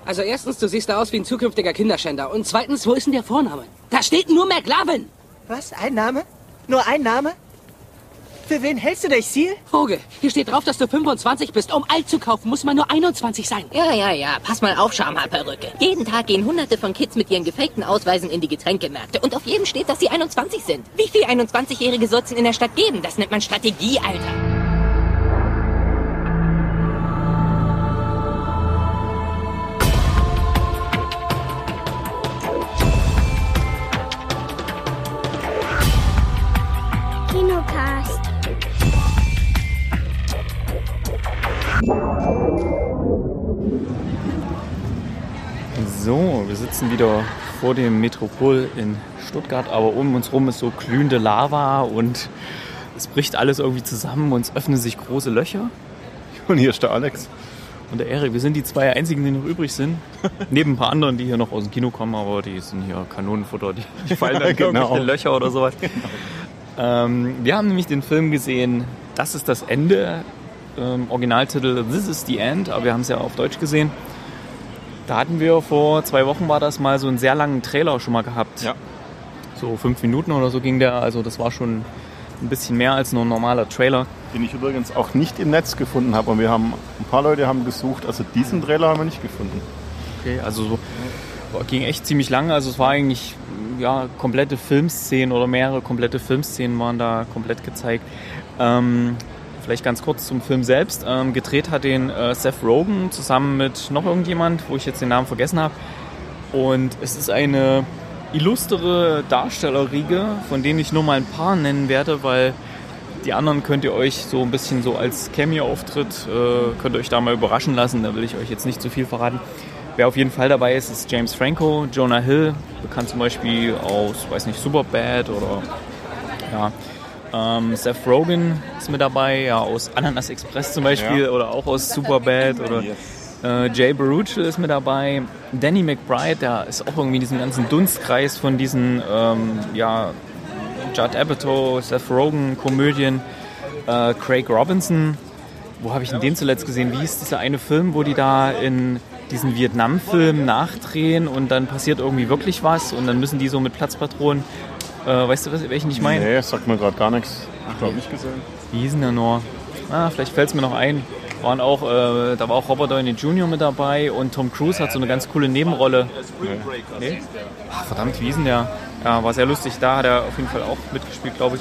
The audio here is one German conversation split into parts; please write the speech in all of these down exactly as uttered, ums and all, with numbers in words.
Also erstens, du siehst da aus wie ein zukünftiger Kinderschänder. Und zweitens, wo ist denn der Vorname? Da steht nur McLovin. Was? Ein Name? Nur ein Name? Für wen hältst du dich, Seal? Vogel, hier steht drauf, dass du fünfundzwanzig bist. Um alt zu kaufen, muss man nur einundzwanzig sein. Ja, ja, ja. Pass mal auf, Schamhaarperücke. Jeden Tag gehen hunderte von Kids mit ihren gefakten Ausweisen in die Getränkemärkte. Und auf jedem steht, dass sie einundzwanzig sind. Wie viele einundzwanzigjährige soll es in der Stadt geben? Das nennt man Strategie, Alter. Kinocast. So, wir sitzen wieder vor dem Metropol in Stuttgart, aber um uns rum ist so glühende Lava und es bricht alles irgendwie zusammen und es öffnen sich große Löcher. Und hier ist der Alex. Und der Erik, wir sind die zwei einzigen, die noch übrig sind. Neben ein paar anderen, die hier noch aus dem Kino kommen, aber die sind hier Kanonenfutter, die fallen dann in Genau. irgendwelche Löcher oder sowas. Genau. Ähm, wir haben nämlich den Film gesehen, Das ist das Ende, ähm, Originaltitel This is the End, aber wir haben es ja auf Deutsch gesehen. Da hatten wir vor zwei Wochen, war das mal so einen sehr langen Trailer schon mal gehabt. Ja. So fünf Minuten oder so ging der, also das war schon ein bisschen mehr als nur ein normaler Trailer. Den ich übrigens auch nicht im Netz gefunden habe. Und wir haben, ein paar Leute haben gesucht, also diesen Trailer haben wir nicht gefunden. Okay, also so, ging echt ziemlich lang, also es war eigentlich ja, komplette Filmszenen oder mehrere komplette Filmszenen waren da komplett gezeigt. Ähm, vielleicht ganz kurz zum Film selbst. Ähm, gedreht hat den äh, Seth Rogen zusammen mit noch irgendjemand, wo ich jetzt den Namen vergessen habe. Und es ist eine illustre Darstellerriege, von denen ich nur mal ein paar nennen werde, weil die anderen könnt ihr euch so ein bisschen so als Cameo-Auftritt, äh, könnt ihr euch da mal überraschen lassen, da will ich euch jetzt nicht zu viel verraten. Wer auf jeden Fall dabei ist, ist James Franco, Jonah Hill, bekannt zum Beispiel aus, weiß nicht, Superbad oder ja, ähm, Seth Rogen ist mit dabei, ja, aus Ananas Express zum Beispiel ja. Oder auch aus Superbad oder äh, Jay Baruchel ist mit dabei, Danny McBride, der ist auch irgendwie in diesem ganzen Dunstkreis von diesen, ähm, ja, Judd Apatow, Seth Rogen, Komödien, äh, Craig Robinson. Wo habe ich denn den zuletzt gesehen? Wie hieß dieser eine Film, wo die da in diesen Vietnam-Film nachdrehen und dann passiert irgendwie wirklich was und dann müssen die so mit Platzpatronen, äh, weißt du, was, welchen ich meine? Nee, sagt mir gerade gar nichts. Ich glaube nicht gesehen. Wie hießen der nur? Ah, vielleicht fällt es mir noch ein. Waren auch, äh, da war auch Robert Downey Junior mit dabei und Tom Cruise hat so eine ganz coole Nebenrolle. Nee. Nee? Ach, verdammt, wie hieß denn der? Ja, war sehr lustig. Da hat er auf jeden Fall auch mitgespielt, glaube ich.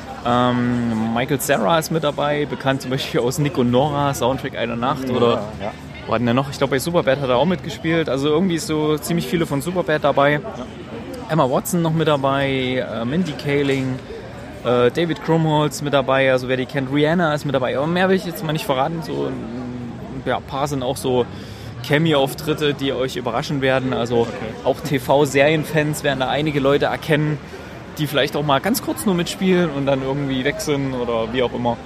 Ähm, Michael Cera ist mit dabei, bekannt zum Beispiel aus Nick und Nora, Soundtrack einer Nacht oder ja, ja. Wo hat denn der noch? Ich glaube bei Superbad hat er auch mitgespielt. Also irgendwie ist so ziemlich viele von Superbad dabei. Ja. Emma Watson noch mit dabei, äh, Mindy Kaling, äh, David Krumholtz mit dabei, also wer die kennt, Rihanna ist mit dabei. Aber mehr will ich jetzt mal nicht verraten. So ein ja, paar sind auch so Cameo-Auftritte, die euch überraschen werden. Also okay. Auch T V-Serienfans werden da einige Leute erkennen, die vielleicht auch mal ganz kurz nur mitspielen und dann irgendwie weg sind oder wie auch immer.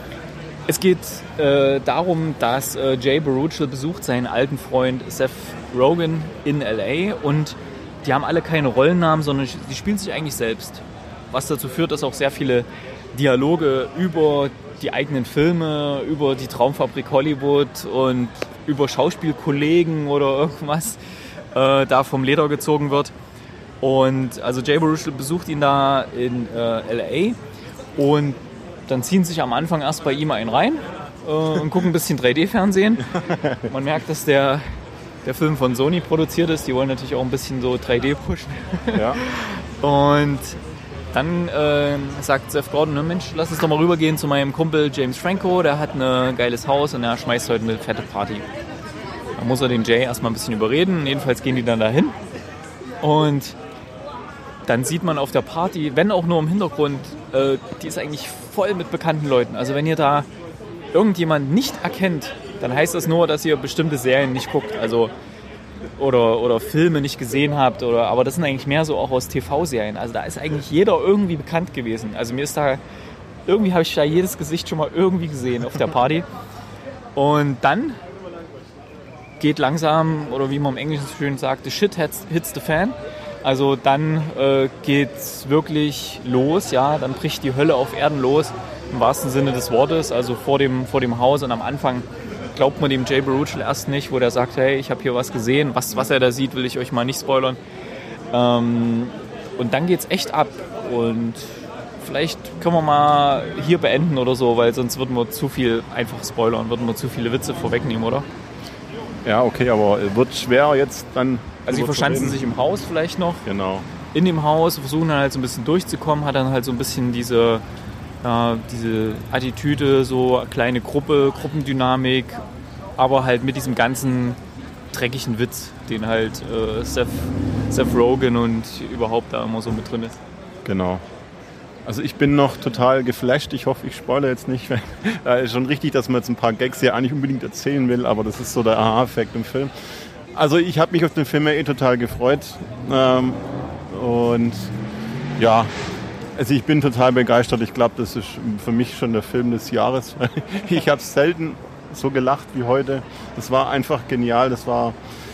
Es geht äh, darum, dass äh, Jay Baruchel besucht seinen alten Freund Seth Rogen in L A und die haben alle keine Rollennamen, sondern die spielen sich eigentlich selbst. Was dazu führt, dass auch sehr viele Dialoge über die eigenen Filme, über die Traumfabrik Hollywood und über Schauspielkollegen oder irgendwas äh, da vom Leder gezogen wird. Und also Jay Baruchel besucht ihn da in äh, L A und dann ziehen sich am Anfang erst bei ihm einen rein äh, und gucken ein bisschen drei D-Fernsehen. Man merkt, dass der, der Film von Sony produziert ist. Die wollen natürlich auch ein bisschen so drei D pushen. Ja. Und dann äh, sagt Seth Gordon, ne, Mensch, lass uns doch mal rübergehen zu meinem Kumpel James Franco. Der hat ein geiles Haus und er schmeißt heute eine fette Party. Da muss er den Jay erstmal ein bisschen überreden. Jedenfalls gehen die dann dahin. Und dann sieht man auf der Party, wenn auch nur im Hintergrund, äh, die ist eigentlich voll mit bekannten Leuten. Also wenn ihr da irgendjemand nicht erkennt, dann heißt das nur, dass ihr bestimmte Serien nicht guckt, also oder, oder Filme nicht gesehen habt. Oder, aber das sind eigentlich mehr so auch aus T V-Serien. Also da ist eigentlich jeder irgendwie bekannt gewesen. Also mir ist da, irgendwie habe ich da jedes Gesicht schon mal irgendwie gesehen auf der Party. Und dann geht langsam, oder wie man im Englischen so schön sagt, the shit hits, hits the fan. Also dann äh, geht's wirklich los, ja, dann bricht die Hölle auf Erden los, im wahrsten Sinne des Wortes, also vor dem, vor dem Haus und am Anfang glaubt man dem Jay Baruchel erst nicht, wo der sagt, hey, ich habe hier was gesehen, was, was er da sieht, will ich euch mal nicht spoilern. Ähm, und dann geht's echt ab und vielleicht können wir mal hier beenden oder so, weil sonst würden wir zu viel einfach spoilern, würden wir zu viele Witze vorwegnehmen, oder? Ja, okay, aber wird schwer jetzt dann... Also sie verschanzen sich im Haus vielleicht noch. Genau. In dem Haus, versuchen dann halt so ein bisschen durchzukommen, hat dann halt so ein bisschen diese, ja, diese Attitüde, so kleine Gruppe, Gruppendynamik, aber halt mit diesem ganzen dreckigen Witz, den halt äh, Seth, Seth Rogen und überhaupt da immer so mit drin ist. Genau. Also ich bin noch total geflasht. Ich hoffe, ich spoilere jetzt nicht. Da ist schon richtig, dass man jetzt ein paar Gags hier eigentlich unbedingt erzählen will, aber das ist so der Aha-Effekt im Film. Also ich habe mich auf den Film ja eh total gefreut. Ähm, und ja, also ich bin total begeistert. Ich glaube, das ist für mich schon der Film des Jahres. Ich habe selten so gelacht wie heute. Das war einfach genial. Das war,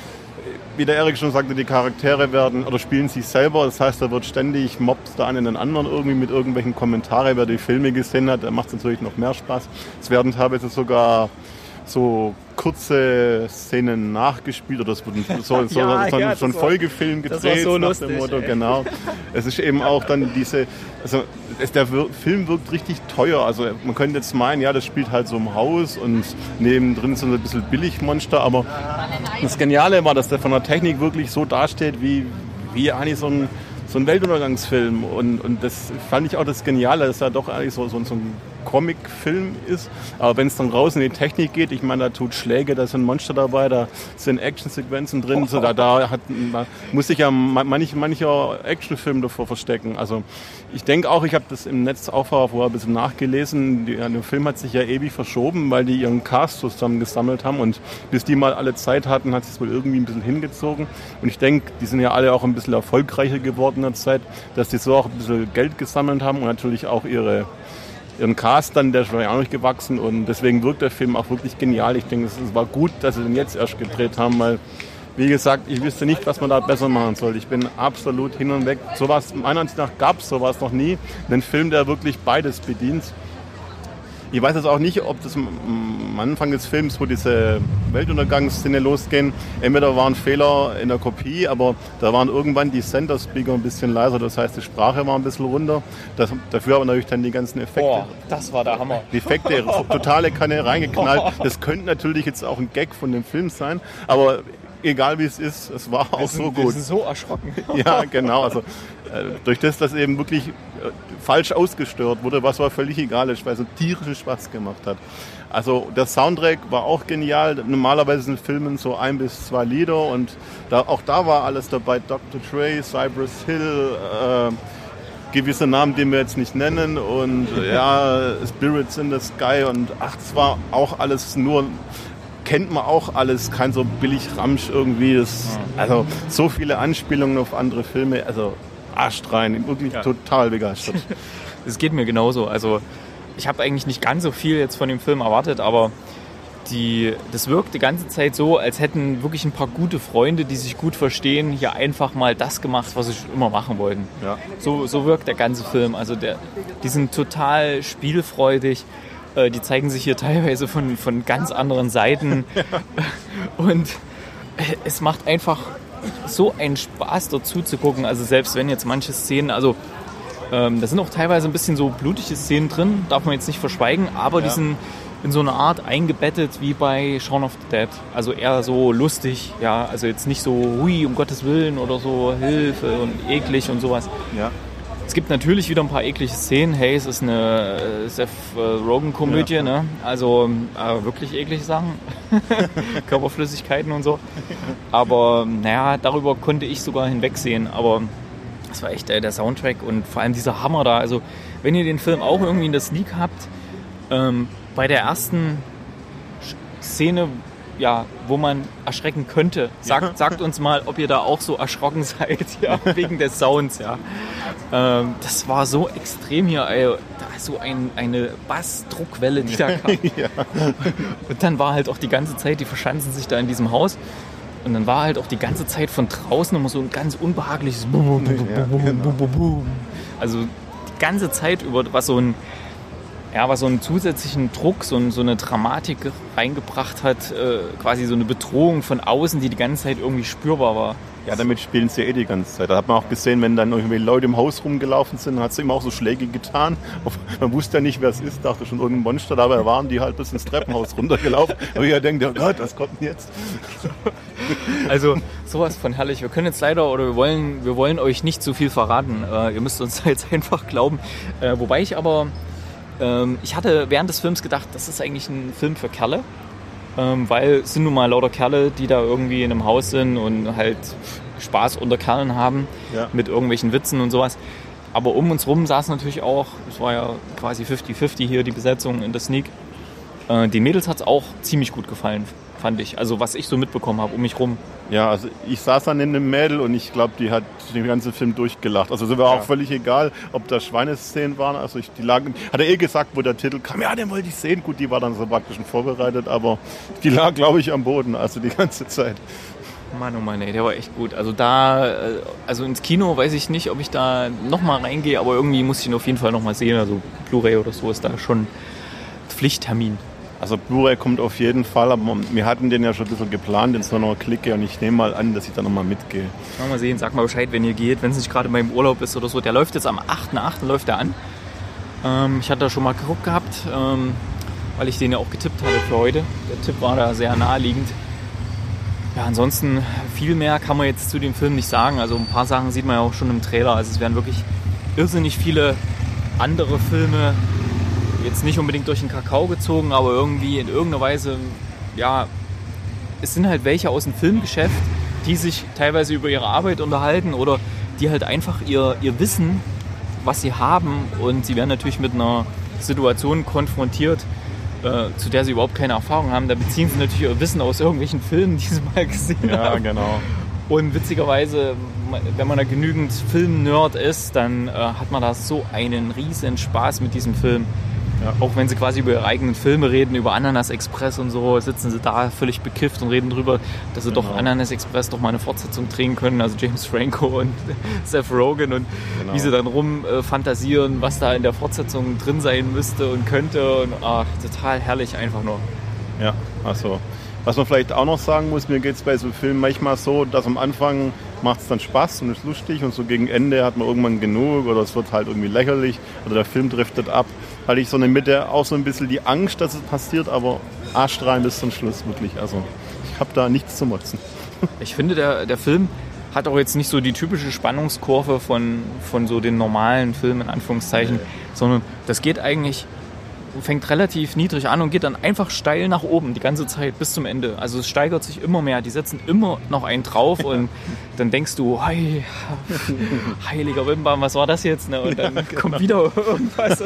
wie der Erik schon sagte, die Charaktere werden oder spielen sich selber. Das heißt, da wird ständig mobbt der eine in den anderen irgendwie mit irgendwelchen Kommentaren. Wer die Filme gesehen hat, der macht es natürlich noch mehr Spaß. Es werden teilweise sogar so kurze Szenen nachgespielt oder es wird so, so, ja, so, ja, so ein war, Folgefilm gedreht so nach lustig, dem Motto, ey. genau. Es ist eben auch dann diese, also es, der Wir- Film wirkt richtig teuer, also man könnte jetzt meinen, ja, das spielt halt so im Haus und nebendrin sind ein bisschen Billigmonster, aber das Geniale war, dass der von der Technik wirklich so dasteht, wie, wie eigentlich so ein so ein Weltuntergangsfilm und, und das fand ich auch das Geniale, dass er doch eigentlich so, so, so ein Comic-Film ist, aber wenn es dann raus in die Technik geht, ich meine, da tut Schläge, da sind Monster dabei, da sind Actionsequenzen drin, so, da, da, hat, da muss sich ja manch, mancher Actionfilm davor verstecken. Also ich denke auch, ich habe das im Netz auch vorher ein bisschen nachgelesen, die, der Film hat sich ja ewig verschoben, weil die ihren Cast zusammen gesammelt haben und bis die mal alle Zeit hatten, hat es wohl irgendwie ein bisschen hingezogen und ich denke, die sind ja alle auch ein bisschen erfolgreicher geworden in der Zeit, dass die so auch ein bisschen Geld gesammelt haben und natürlich auch ihre ihren Cast dann, der ist auch nicht gewachsen und deswegen wirkt der Film auch wirklich genial. Ich denke, es war gut, dass sie den jetzt erst gedreht haben, weil, wie gesagt, ich wüsste nicht, was man da besser machen soll. Ich bin absolut hin und weg. Sowas, meiner Ansicht nach gab es sowas noch nie. Einen Film, der wirklich beides bedient. Ich weiß jetzt auch nicht, ob das am Anfang des Films, wo diese Weltuntergangsszene losgehen, entweder war ein Fehler in der Kopie, aber da waren irgendwann die Center-Speaker ein bisschen leiser, das heißt, die Sprache war ein bisschen runter. Das, dafür aber natürlich dann die ganzen Effekte. Boah, das war der Hammer. Die Effekte, totale Kanne reingeknallt. Das könnte natürlich jetzt auch ein Gag von dem Film sein, aber egal wie es ist, es war auch wir sind, so gut. Wir sind so erschrocken. Ja, genau. Also äh, durch das, dass eben wirklich äh, falsch ausgestört wurde, was war völlig egal ist, weil es so tierischen Spaß gemacht hat. Also der Soundtrack war auch genial. Normalerweise sind Filmen so ein bis zwei Lieder und da, auch da war alles dabei. Doktor Dre, Cypress Hill, äh, gewisse Namen, die wir jetzt nicht nennen und ja, Spirits in the Sky und ach, das war auch alles nur... kennt man auch alles, kein so billig Ramsch irgendwie. Das, also so viele Anspielungen auf andere Filme, also Arsch rein, wirklich ja. Total begeistert. Es geht mir genauso. Also ich habe eigentlich nicht ganz so viel jetzt von dem Film erwartet, aber die, das wirkt die ganze Zeit so, als hätten wirklich ein paar gute Freunde, die sich gut verstehen, hier einfach mal das gemacht, was sie schon immer machen wollten. Ja. So, so wirkt der ganze Film. Also der, die sind total spielfreudig. Die zeigen sich hier teilweise von, von ganz anderen Seiten. Ja. Und es macht einfach so einen Spaß, dort zuzugucken. Also selbst wenn jetzt manche Szenen, also ähm, da sind auch teilweise ein bisschen so blutige Szenen drin, darf man jetzt nicht verschweigen, aber ja. Die sind in so eine Art eingebettet wie bei Shaun of the Dead. Also eher so lustig, ja, also jetzt nicht so, hui, um Gottes Willen oder so, Hilfe und eklig und sowas. Ja. Es gibt natürlich wieder ein paar eklige Szenen. Hey, es ist eine äh, Seth äh, Rogen-Komödie, ja. Ne? Also äh, wirklich eklige Sachen. Körperflüssigkeiten und so. Aber naja, darüber konnte ich sogar hinwegsehen. Aber das war echt äh, der Soundtrack und vor allem dieser Hammer da. Also wenn ihr den Film auch irgendwie in der Sneak habt, ähm, bei der ersten Szene, ja, wo man erschrecken könnte. Sagt, ja. sagt uns mal, ob ihr da auch so erschrocken seid, ja, wegen des Sounds, ja. Ähm, das war so extrem hier, ey. Da ist so ein, eine Bassdruckwelle, die da kam. Ja. Und dann war halt auch die ganze Zeit, die verschanzen sich da in diesem Haus. Und dann war halt auch die ganze Zeit von draußen immer so ein ganz unbehagliches Bum, bum, bum, bum, bum, bum, bum, bum. Also die ganze Zeit über, was so ein, ja, was so einen zusätzlichen Druck, so, so eine Dramatik reingebracht hat, äh, quasi so eine Bedrohung von außen, die die ganze Zeit irgendwie spürbar war. Ja, damit spielen sie eh die ganze Zeit. Da hat man auch gesehen, wenn dann irgendwie Leute im Haus rumgelaufen sind, hat sie immer auch so Schläge getan. Man wusste ja nicht, wer es ist, dachte schon irgendein Monster, dabei waren die halt bis ins Treppenhaus runtergelaufen. Und ich denke, oh Gott, was kommt denn jetzt? Also sowas von herrlich. Wir können jetzt leider, oder wir wollen, wir wollen euch nicht zu viel verraten. Äh, ihr müsst uns jetzt einfach glauben. Äh, wobei ich aber, ähm, ich hatte während des Films gedacht, das ist eigentlich ein Film für Kerle. Ähm, weil es sind nun mal lauter Kerle, die da irgendwie in einem Haus sind und halt Spaß unter Kerlen haben, ja, mit irgendwelchen Witzen und sowas. Aber um uns rum saß natürlich auch, es war ja quasi fifty fifty hier die Besetzung in der Sneak. Äh, den Mädels hat es auch ziemlich gut gefallen, fand ich. Also was ich so mitbekommen habe um mich rum. Ja, also ich saß dann in einem Mädel und ich glaube, die hat den ganzen Film durchgelacht. Also es war auch ja. völlig egal, ob da Schweineszenen waren. Also ich, die lagen, hat er eh gesagt, wo der Titel kam, ja, den wollte ich sehen. Gut, die war dann so praktisch schon vorbereitet, aber die lag, glaube ich, am Boden, also die ganze Zeit. Mann, oh Mann, ey, der war echt gut. Also da, also ins Kino weiß ich nicht, ob ich da nochmal reingehe, aber irgendwie muss ich ihn auf jeden Fall nochmal sehen. Also Blu-ray oder so ist da schon Pflichttermin. Also Blu-ray kommt auf jeden Fall, aber wir hatten den ja schon ein bisschen geplant, jetzt nur noch klicke und ich nehme mal an, dass ich da nochmal mitgehe. Mal sehen, sag mal Bescheid, wenn ihr geht, wenn es nicht gerade mal im Urlaub ist oder so. Der läuft jetzt am achten achten läuft der an. Ähm, ich hatte da schon mal geguckt gehabt, ähm, weil ich den ja auch getippt hatte für heute. Der Tipp war da sehr naheliegend. Ja, ansonsten viel mehr kann man jetzt zu dem Film nicht sagen. Also ein paar Sachen sieht man ja auch schon im Trailer. Also es werden wirklich irrsinnig viele andere Filme jetzt nicht unbedingt durch den Kakao gezogen, aber irgendwie in irgendeiner Weise, ja, es sind halt welche aus dem Filmgeschäft, die sich teilweise über ihre Arbeit unterhalten oder die halt einfach ihr, ihr Wissen, was sie haben, und sie werden natürlich mit einer Situation konfrontiert, äh, zu der sie überhaupt keine Erfahrung haben. Da beziehen sie natürlich ihr Wissen aus irgendwelchen Filmen, die sie mal gesehen ja, haben. Ja, genau. Und witzigerweise, wenn man da genügend Film-Nerd ist, dann äh, hat man da so einen riesen Spaß mit diesem Film. Ja. Auch wenn sie quasi über ihre eigenen Filme reden, über Ananas Express und so, sitzen sie da völlig bekifft und reden drüber, dass sie genau. doch Ananas Express doch mal eine Fortsetzung drehen können. Also James Franco und Seth Rogen und genau. wie sie dann rum äh, fantasieren, was da in der Fortsetzung drin sein müsste und könnte. Und ach, total herrlich einfach nur. Ja, also was man vielleicht auch noch sagen muss, mir geht es bei so Filmen manchmal so, dass am Anfang macht es dann Spaß und ist lustig und so gegen Ende hat man irgendwann genug oder es wird halt irgendwie lächerlich oder der Film driftet ab. Hatte ich so in der Mitte auch so ein bisschen die Angst, dass es passiert, aber arschrein bis zum Schluss wirklich. Also ich habe da nichts zu motzen. Ich finde, der, der Film hat auch jetzt nicht so die typische Spannungskurve von, von so den normalen Filmen, in Anführungszeichen, nee. sondern das geht eigentlich, fängt relativ niedrig an und geht dann einfach steil nach oben die ganze Zeit bis zum Ende. Also es steigert sich immer mehr, die setzen immer noch einen drauf und dann denkst du, hey, heiliger Wimmbam, was war das jetzt? Ne? Und dann ja, genau. kommt wieder irgendwas.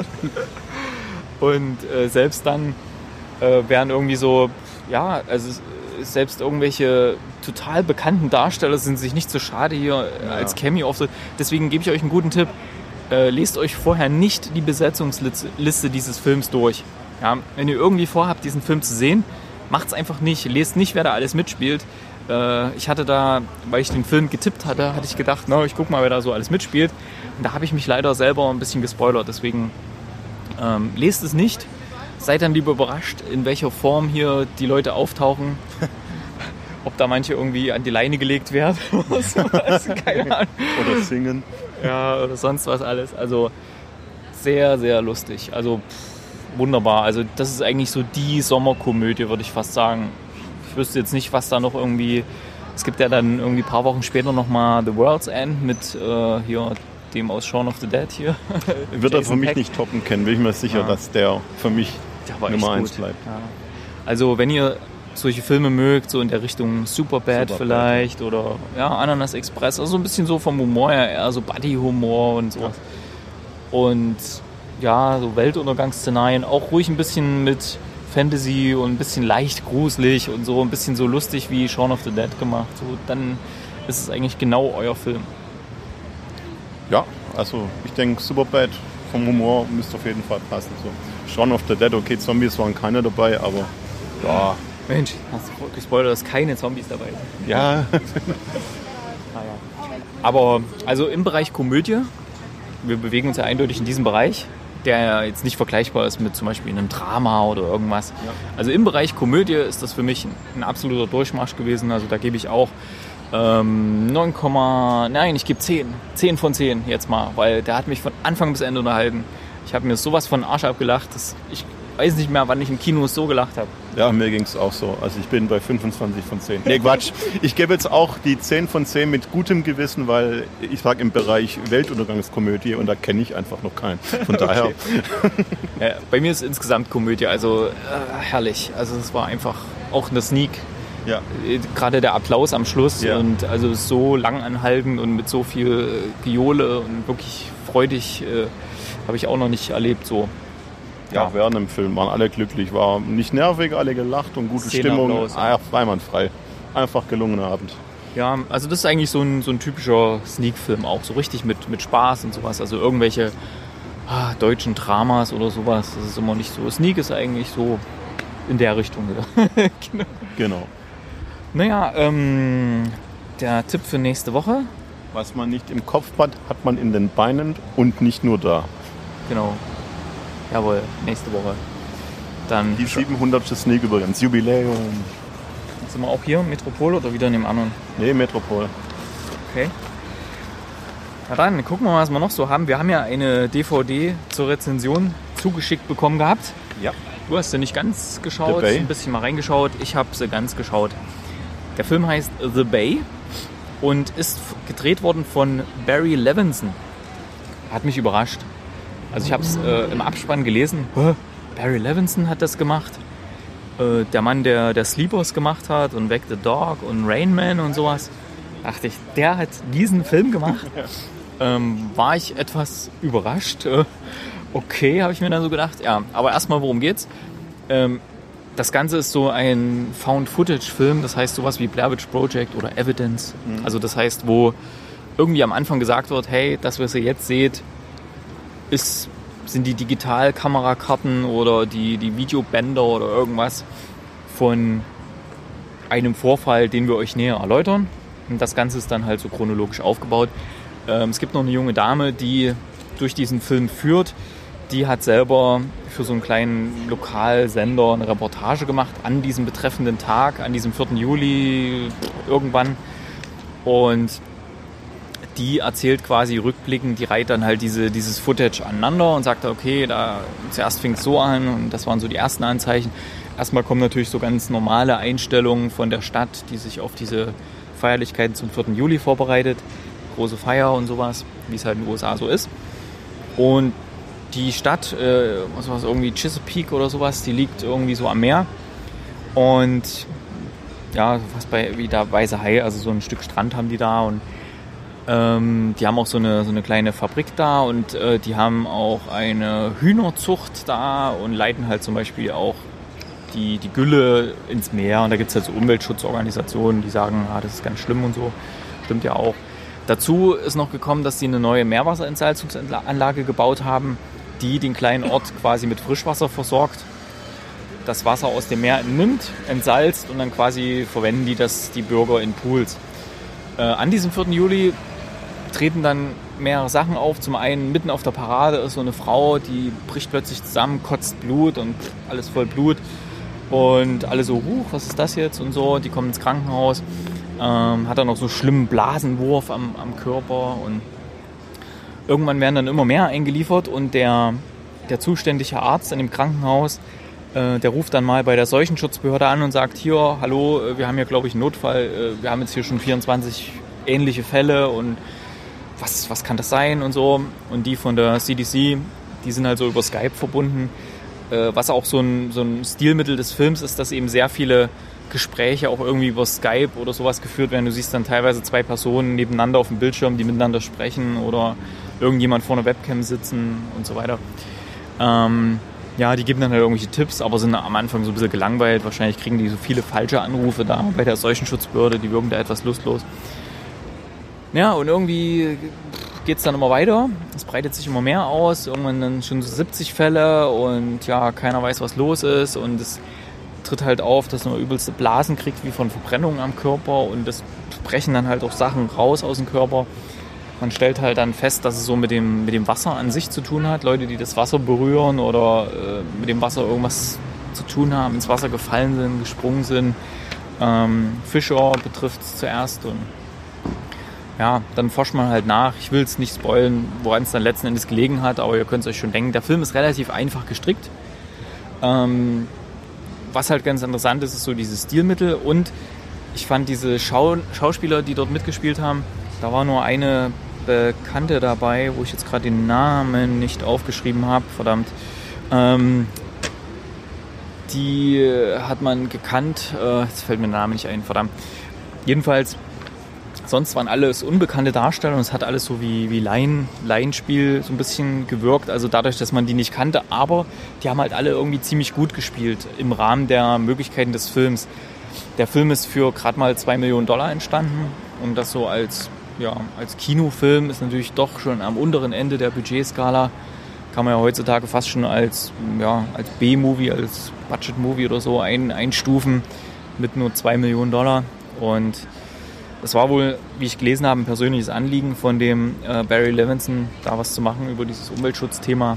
Und äh, selbst dann äh, werden irgendwie so, ja, also selbst irgendwelche total bekannten Darsteller sind sich nicht so schade hier ja. als Cameo auftritt. Deswegen gebe ich euch einen guten Tipp. Äh, lest euch vorher nicht die Besetzungsliste dieses Films durch. Ja, wenn ihr irgendwie vorhabt, diesen Film zu sehen, macht es einfach nicht. Lest nicht, wer da alles mitspielt. Äh, ich hatte da, weil ich den Film getippt hatte, hatte ich gedacht, na, ich guck mal, wer da so alles mitspielt. Und da habe ich mich leider selber ein bisschen gespoilert. Deswegen ähm, lest es nicht. Seid dann lieber überrascht, in welcher Form hier die Leute auftauchen. Ob da manche irgendwie an die Leine gelegt werden oder sowas, keine Ahnung. Oder singen. Ja, oder sonst was alles. Also sehr, sehr lustig. Also pff, wunderbar. Also das ist eigentlich so die Sommerkomödie, würde ich fast sagen. Ich wüsste jetzt nicht, was da noch irgendwie... Es gibt ja dann irgendwie ein paar Wochen später nochmal The World's End mit äh, hier dem aus Shaun of the Dead hier. Wird er für mich Peck. nicht toppen können. Bin ich mir sicher, ja. dass der für mich Nummer eins bleibt. Ja. Also wenn ihr solche Filme mögt, so in der Richtung Superbad, Superbad vielleicht ja. oder ja, Ananas Express, also ein bisschen so vom Humor her, eher so Buddy-Humor und so. Ja. Und ja, so Weltuntergangsszenarien, auch ruhig ein bisschen mit Fantasy und ein bisschen leicht gruselig und so ein bisschen so lustig wie Shaun of the Dead gemacht. So, dann ist es eigentlich genau euer Film. Ja, also ich denke, Superbad vom Humor müsste auf jeden Fall passen. So. Shaun of the Dead, okay, Zombies waren keine dabei, aber ja. Mensch, hast du gespoilert, dass keine Zombies dabei sind. Ja. Aber also im Bereich Komödie, wir bewegen uns ja eindeutig in diesem Bereich, der jetzt nicht vergleichbar ist mit zum Beispiel einem Drama oder irgendwas. Ja. Also im Bereich Komödie ist das für mich ein, ein absoluter Durchmarsch gewesen. Also da gebe ich auch ähm, neun, nein, ich gebe zehn. zehn von zehn jetzt mal, weil der hat mich von Anfang bis Ende unterhalten. Ich habe mir sowas von Arsch abgelacht, dass ich weiß nicht mehr, wann ich im Kino so gelacht habe. Ja, mir ging es auch so. Also ich bin bei fünfundzwanzig von zehn. Nee, Quatsch. Ich gebe jetzt auch die zehn von zehn mit gutem Gewissen, weil ich sage im Bereich Weltuntergangskomödie und da kenne ich einfach noch keinen. Von daher. Okay. Ja, bei mir ist es insgesamt Komödie, also äh, herrlich. Also es war einfach auch eine Sneak. Ja. Gerade der Applaus am Schluss ja. und also so lang anhaltend und mit so viel Gejohle und wirklich freudig äh, habe ich auch noch nicht erlebt so. Ja, während dem Film waren alle glücklich, war nicht nervig, alle gelacht und gute Stimmung. Ah, einwandfrei. Einfach gelungener Abend. Ja, also das ist eigentlich so ein, so ein typischer Sneak-Film auch, so richtig mit, mit Spaß und sowas. Also irgendwelche ah, deutschen Dramas oder sowas, das ist immer nicht so. Sneak ist eigentlich so in der Richtung. Genau. Genau. Naja, ähm, der Tipp für nächste Woche. Was man nicht im Kopf hat, hat man in den Beinen und nicht nur da. Genau. Jawohl, nächste Woche. Dann die siebenhundertste Sneak übrigens, Jubiläum. Sind wir auch hier, Metropol oder wieder in dem anderen? Nee, Metropol. Okay. Na dann, gucken wir mal, was wir noch so haben. Wir haben ja eine D V D zur Rezension zugeschickt bekommen gehabt. Ja. Du hast sie nicht ganz geschaut, ein bisschen mal reingeschaut. Ich habe sie ganz geschaut. Der Film heißt The Bay und ist gedreht worden von Barry Levinson. Hat mich überrascht. Also ich habe es äh, im Abspann gelesen. Barry Levinson hat das gemacht. Äh, der Mann, der, der Sleepers gemacht hat und Wag the Dog und Rain Man und sowas. Dachte ich, der hat diesen Film gemacht. ähm, war ich etwas überrascht. Äh, okay, habe ich mir dann so gedacht. Ja, aber erstmal, worum geht's? Ähm, das Ganze ist so ein Found-Footage-Film. Das heißt sowas wie Blair Witch Project oder Evidence. Mhm. Also das heißt, wo irgendwie am Anfang gesagt wird, hey, das, was ihr jetzt seht, Ist, sind die Digitalkamerakarten oder die, die Videobänder oder irgendwas von einem Vorfall, den wir euch näher erläutern. Und das Ganze ist dann halt so chronologisch aufgebaut. Ähm, es gibt noch eine junge Dame, die durch diesen Film führt. Die hat selber für so einen kleinen Lokalsender eine Reportage gemacht an diesem betreffenden Tag, an diesem vierten Juli irgendwann. Und die erzählt quasi rückblickend, die reiht dann halt diese, dieses Footage aneinander und sagt, okay, da zuerst fing es so an und das waren so die ersten Anzeichen. Erstmal kommen natürlich so ganz normale Einstellungen von der Stadt, die sich auf diese Feierlichkeiten zum vierten Juli vorbereitet. Große Feier und sowas, wie es halt in den U S A so ist. Und die Stadt, äh, was war es, irgendwie Chesapeake oder sowas, die liegt irgendwie so am Meer. Und ja, fast bei wie da Weiße Hai, also so ein Stück Strand haben die da und Ähm, die haben auch so eine, so eine kleine Fabrik da und äh, die haben auch eine Hühnerzucht da und leiten halt zum Beispiel auch die, die Gülle ins Meer. Und da gibt es halt so Umweltschutzorganisationen, die sagen, ah, das ist ganz schlimm und so. Stimmt ja auch. Dazu ist noch gekommen, dass sie eine neue Meerwasserentsalzungsanlage gebaut haben, die den kleinen Ort quasi mit Frischwasser versorgt. Das Wasser aus dem Meer nimmt, entsalzt und dann quasi verwenden die das die Bürger in Pools. Äh, an diesem vierten Juli treten dann mehrere Sachen auf. Zum einen mitten auf der Parade ist so eine Frau, die bricht plötzlich zusammen, kotzt Blut und alles voll Blut. Und alle so, huch, was ist das jetzt und so. Die kommen ins Krankenhaus, ähm, hat dann noch so einen schlimmen Blasenwurf am, am Körper. Und irgendwann werden dann immer mehr eingeliefert und der, der zuständige Arzt in dem Krankenhaus, äh, der ruft dann mal bei der Seuchenschutzbehörde an und sagt, hier, hallo, wir haben hier, glaube ich, einen Notfall. Äh, wir haben jetzt hier schon vierundzwanzig ähnliche Fälle und Was, was kann das sein und so. Und die von der C D C, die sind halt so über Skype verbunden. Äh, was auch so ein, so ein Stilmittel des Films ist, dass eben sehr viele Gespräche auch irgendwie über Skype oder sowas geführt werden. Du siehst dann teilweise zwei Personen nebeneinander auf dem Bildschirm, die miteinander sprechen oder irgendjemand vor einer Webcam sitzen und so weiter. Ähm, ja, die geben dann halt irgendwelche Tipps, aber sind am Anfang so ein bisschen gelangweilt. Wahrscheinlich kriegen die so viele falsche Anrufe da bei der Seuchenschutzbehörde, die wirken da etwas lustlos. Ja, und irgendwie geht es dann immer weiter. Es breitet sich immer mehr aus. Irgendwann dann schon so siebzig Fälle und ja, keiner weiß, was los ist. Und es tritt halt auf, dass man übelste Blasen kriegt, wie von Verbrennungen am Körper. Und es brechen dann halt auch Sachen raus aus dem Körper. Man stellt halt dann fest, dass es so mit dem, mit dem Wasser an sich zu tun hat. Leute, die das Wasser berühren oder äh, mit dem Wasser irgendwas zu tun haben, ins Wasser gefallen sind, gesprungen sind. Ähm, Fischer betrifft es zuerst und ja, dann forscht man halt nach. Ich will es nicht spoilen, woran es dann letzten Endes gelegen hat, aber ihr könnt es euch schon denken. Der Film ist relativ einfach gestrickt. Ähm, was halt ganz interessant ist, ist so dieses Stilmittel und ich fand diese Schau- Schauspieler, die dort mitgespielt haben, da war nur eine Bekannte dabei, wo ich jetzt gerade den Namen nicht aufgeschrieben habe, verdammt. Ähm, die hat man gekannt, äh, jetzt fällt mir der Name nicht ein, verdammt. Jedenfalls, sonst waren alles unbekannte Darsteller und es hat alles so wie, wie Laien, Laienspiel so ein bisschen gewirkt, also dadurch, dass man die nicht kannte, aber die haben halt alle irgendwie ziemlich gut gespielt im Rahmen der Möglichkeiten des Films. Der Film ist für gerade mal zwei Millionen Dollar entstanden und das so als, ja, als Kinofilm ist natürlich doch schon am unteren Ende der Budgetskala. Kann man ja heutzutage fast schon als, ja, als B-Movie, als Budget-Movie oder so ein, einstufen mit nur zwei Millionen Dollar. Und es war wohl, wie ich gelesen habe, ein persönliches Anliegen von dem äh, Barry Levinson, da was zu machen über dieses Umweltschutzthema.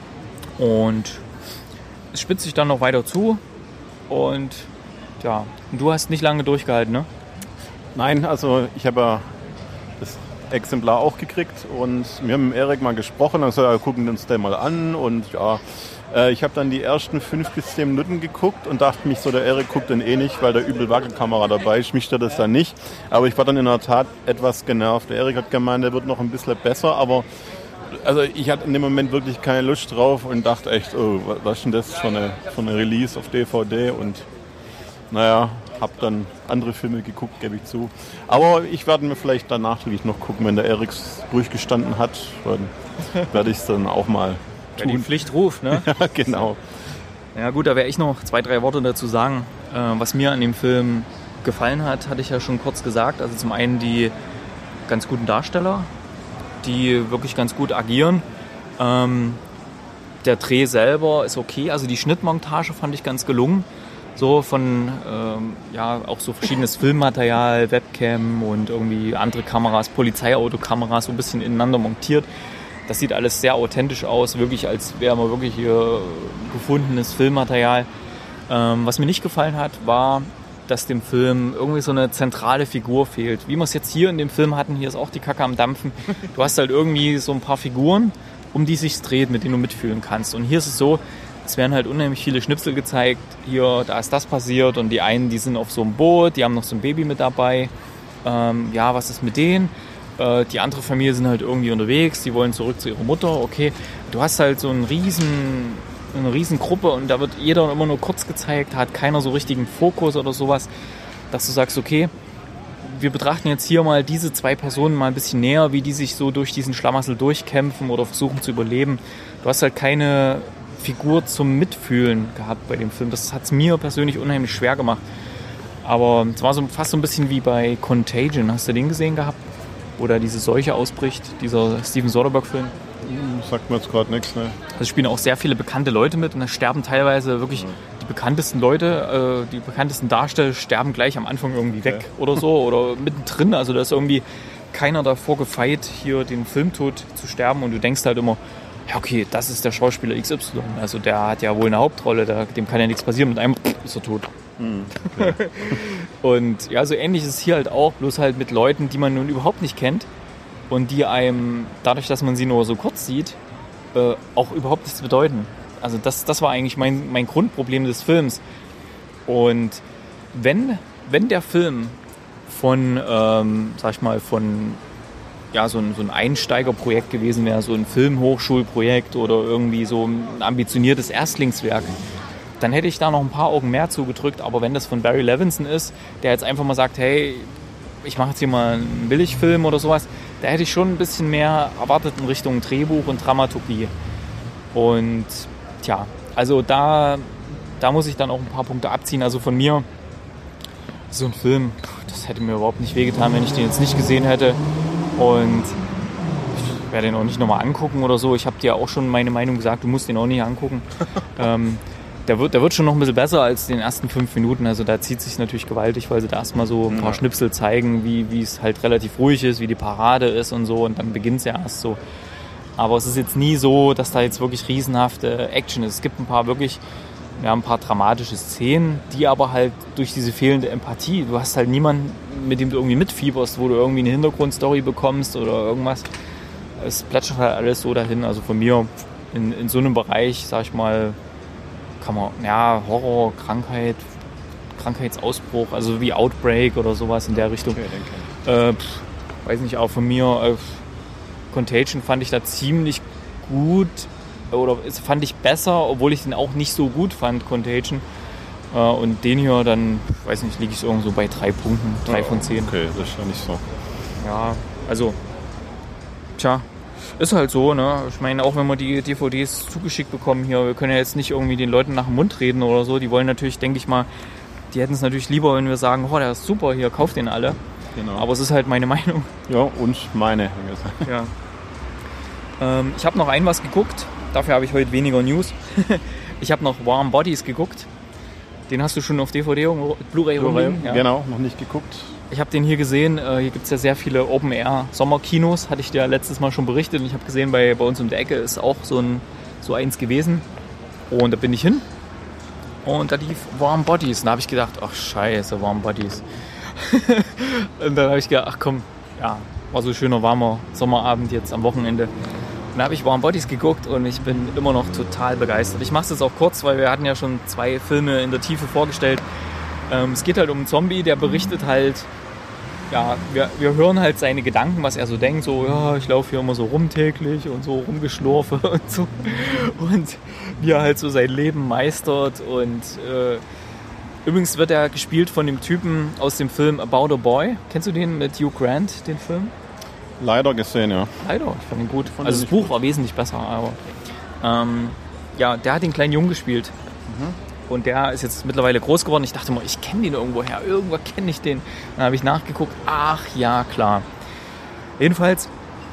Und es spitzt sich dann noch weiter zu und ja, du hast nicht lange durchgehalten, ne? Nein, also ich habe ja das Exemplar auch gekriegt und wir haben mit Erik mal gesprochen, also ja, gucken uns den mal an und ja, äh, ich habe dann die ersten fünf bis zehn Minuten geguckt und dachte mich so, der Erik guckt den eh nicht, weil da übel Wackelkamera dabei ist, mich stört das dann nicht, aber ich war dann in der Tat etwas genervt. Der Erik hat gemeint, der wird noch ein bisschen besser, aber also ich hatte in dem Moment wirklich keine Lust drauf und dachte echt, oh, was ist denn das für eine, für eine Release auf D V D und naja, habe dann andere Filme geguckt, gebe ich zu. Aber ich werde mir vielleicht danach wirklich noch gucken, wenn der Erik durchgestanden hat, dann werde ich es dann auch mal tun. Ja, die Pflicht ruft, ne? Ja, genau. Ja gut, da werde ich noch zwei, drei Worte dazu sagen. Äh, was mir an dem Film gefallen hat, hatte ich ja schon kurz gesagt. Also zum einen die ganz guten Darsteller, die wirklich ganz gut agieren. Ähm, der Dreh selber ist okay, also die Schnittmontage fand ich ganz gelungen. So von, ähm, ja, auch so verschiedenes Filmmaterial, Webcam und irgendwie andere Kameras, Polizeiautokameras, so ein bisschen ineinander montiert. Das sieht alles sehr authentisch aus, wirklich als wäre man wirklich hier gefundenes Filmmaterial. Ähm, was mir nicht gefallen hat, war, dass dem Film irgendwie so eine zentrale Figur fehlt. Wie wir es jetzt hier in dem Film hatten, hier ist auch die Kacke am Dampfen. Du hast halt irgendwie so ein paar Figuren, um die es sich dreht, mit denen du mitfühlen kannst. Und hier ist es so, es werden halt unheimlich viele Schnipsel gezeigt. Hier, da ist das passiert und die einen, die sind auf so einem Boot, die haben noch so ein Baby mit dabei. Ähm, ja, was ist mit denen? Äh, die andere Familie sind halt irgendwie unterwegs, die wollen zurück zu ihrer Mutter. Okay, du hast halt so einen riesen, eine riesen Gruppe und da wird jeder immer nur kurz gezeigt, hat keiner so richtigen Fokus oder sowas, dass du sagst, okay, wir betrachten jetzt hier mal diese zwei Personen mal ein bisschen näher, wie die sich so durch diesen Schlamassel durchkämpfen oder versuchen zu überleben. Du hast halt keine Figur zum Mitfühlen gehabt bei dem Film. Das hat es mir persönlich unheimlich schwer gemacht. Aber es war so fast so ein bisschen wie bei Contagion. Hast du den gesehen gehabt? Wo da diese Seuche ausbricht, dieser Steven Soderbergh-Film. Sagt mir jetzt gerade nichts, ne? Da spielen auch sehr viele bekannte Leute mit und da sterben teilweise wirklich ja. die bekanntesten Leute, äh, die bekanntesten Darsteller sterben gleich am Anfang irgendwie weg okay. oder so oder mittendrin. Also da ist irgendwie keiner davor gefeit, hier den Filmtod zu sterben und du denkst halt immer, ja okay, das ist der Schauspieler X Y. Also der hat ja wohl eine Hauptrolle, der, dem kann ja nichts passieren, mit einem ist er tot. Mhm. Okay. Und ja, so ähnlich ist es hier halt auch, bloß halt mit Leuten, die man nun überhaupt nicht kennt und die einem, dadurch, dass man sie nur so kurz sieht, äh, auch überhaupt nichts bedeuten. Also das, das war eigentlich mein, mein Grundproblem des Films. Und wenn, wenn der Film von, ähm, sag ich mal, von ja, so ein, so ein Einsteigerprojekt gewesen wäre, so ein Filmhochschulprojekt oder irgendwie so ein ambitioniertes Erstlingswerk, dann hätte ich da noch ein paar Augen mehr zugedrückt. Aber wenn das von Barry Levinson ist, der jetzt einfach mal sagt, hey, ich mache jetzt hier mal einen Billigfilm oder sowas, da hätte ich schon ein bisschen mehr erwartet in Richtung Drehbuch und Dramaturgie. Und tja, also da, da muss ich dann auch ein paar Punkte abziehen. Also von mir, so ein Film, das hätte mir überhaupt nicht wehgetan, wenn ich den jetzt nicht gesehen hätte. Und ich werde den auch nicht nochmal angucken oder so. Ich habe dir auch schon meine Meinung gesagt, du musst den auch nicht angucken. ähm, der wird, der wird schon noch ein bisschen besser als den ersten fünf Minuten. Also da zieht sich natürlich gewaltig, weil sie da erstmal so ein paar ja. Schnipsel zeigen, wie, wie es halt relativ ruhig ist, wie die Parade ist und so. Und dann beginnt es ja erst so. Aber es ist jetzt nie so, dass da jetzt wirklich riesenhafte Action ist. Es gibt ein paar wirklich, ja, ein paar dramatische Szenen, die aber halt durch diese fehlende Empathie, du hast halt niemanden, mit dem du irgendwie mitfieberst, wo du irgendwie eine Hintergrundstory bekommst oder irgendwas. Es plätschert halt alles so dahin. Also von mir in, in so einem Bereich, sag ich mal, kann man, ja, Horror, Krankheit, Krankheitsausbruch, also wie Outbreak oder sowas in der Richtung. Okay, äh, pff, weiß nicht, auch von mir, äh, Contagion fand ich da ziemlich gut, oder fand ich besser, obwohl ich den auch nicht so gut fand, Contagion. Äh, und den hier dann, weiß nicht, liege ich so irgendwo bei drei Punkten, drei von zehn. Okay, das ist ja nicht so. Ja, also, tja, ist halt so, ne? Ich meine, auch wenn wir die D V Ds zugeschickt bekommen hier, wir können ja jetzt nicht irgendwie den Leuten nach dem Mund reden oder so. Die wollen natürlich, denke ich mal, die hätten es natürlich lieber, wenn wir sagen, oh, der ist super, hier, kauft den alle. Genau. Aber es ist halt meine Meinung. Ja, und meine. Ja. Ähm, ich habe noch ein was geguckt, dafür habe ich heute weniger News. Ich habe noch Warm Bodies geguckt. Den hast du schon auf D V D und Blu-ray rumliegen? Ja. Genau, noch nicht geguckt. Ich habe den hier gesehen, äh, hier gibt es ja sehr viele Open-Air-Sommerkinos, hatte ich dir ja letztes Mal schon berichtet. Und ich habe gesehen, bei, bei uns um der Ecke ist auch so, ein, so eins gewesen. Und da bin ich hin und da lief Warm Bodies. Und da habe ich gedacht, ach scheiße, Warm Bodies. Und dann habe ich gedacht, ach komm, ja, war so ein schöner, warmer Sommerabend jetzt am Wochenende. Und da habe ich Warm Bodies geguckt und ich bin immer noch total begeistert. Ich mache es jetzt auch kurz, weil wir hatten ja schon zwei Filme in der Tiefe vorgestellt. Ähm, es geht halt um einen Zombie, der berichtet halt, ja, wir, wir hören halt seine Gedanken, was er so denkt, so, ja, ich laufe hier immer so rum täglich und so rumgeschlurfe und so. Und wie er halt so sein Leben meistert. Und äh, übrigens wird er gespielt von dem Typen aus dem Film About a Boy. Kennst du den mit Hugh Grant, den Film? Leider gesehen, ja. Leider, ich fand ihn gut. Also das Buch war wesentlich besser, aber ähm, ja, der hat den kleinen Jungen gespielt. Mhm. Und der ist jetzt mittlerweile groß geworden. Ich dachte mal, ich kenne den irgendwo her. Irgendwo kenne ich den. Dann habe ich nachgeguckt. Ach ja, klar. Jedenfalls,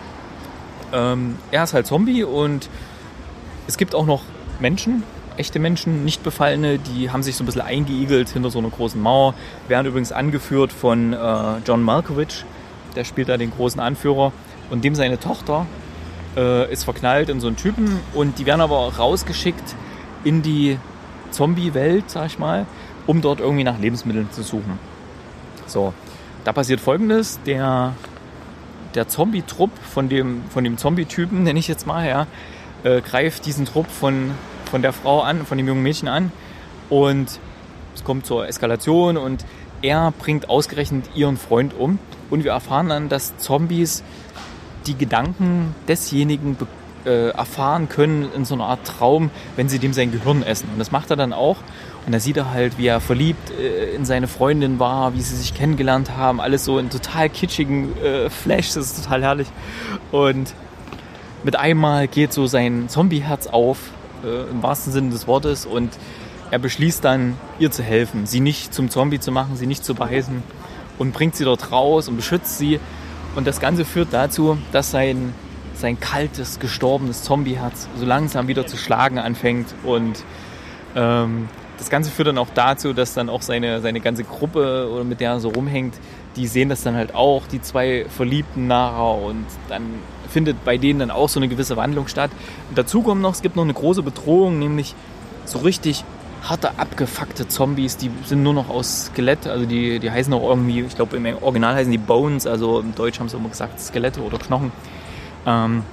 ähm, er ist halt Zombie und es gibt auch noch Menschen, echte Menschen, nicht Befallene, die haben sich so ein bisschen eingeigelt hinter so einer großen Mauer. Werden übrigens angeführt von äh, John Malkovich. Der spielt da den großen Anführer. Und dem seine Tochter äh, ist verknallt in so einen Typen. Und die werden aber auch rausgeschickt in die Zombie-Welt, sag ich mal, um dort irgendwie nach Lebensmitteln zu suchen. So, da passiert Folgendes, der, der Zombie-Trupp von dem, von dem Zombie-Typen, nenne ich jetzt mal, ja, äh, greift diesen Trupp von, von der Frau an, von dem jungen Mädchen an und es kommt zur Eskalation und er bringt ausgerechnet ihren Freund um und wir erfahren dann, dass Zombies die Gedanken desjenigen bekommen, Äh, erfahren können in so einer Art Traum, wenn sie dem sein Gehirn essen. Und das macht er dann auch. Und da sieht er halt, wie er verliebt äh, in seine Freundin war, wie sie sich kennengelernt haben. Alles so in total kitschigen äh, Flash. Das ist total herrlich. Und mit einmal geht so sein Zombie-Herz auf, äh, im wahrsten Sinne des Wortes. Und er beschließt dann, ihr zu helfen. Sie nicht zum Zombie zu machen, sie nicht zu beißen. Und bringt sie dort raus und beschützt sie. Und das Ganze führt dazu, dass sein sein kaltes, gestorbenes Zombieherz so langsam wieder zu schlagen anfängt und ähm, das Ganze führt dann auch dazu, dass dann auch seine, seine ganze Gruppe, oder mit der er so rumhängt, die sehen das dann halt auch, die zwei Verliebten nachher und dann findet bei denen dann auch so eine gewisse Wandlung statt. Und dazu kommt noch, es gibt noch eine große Bedrohung, nämlich so richtig harte, abgefuckte Zombies, die sind nur noch aus Skelett, also die, die heißen auch irgendwie, ich glaube im Original heißen die Bones, also im Deutsch haben sie immer gesagt Skelette oder Knochen. Ähm,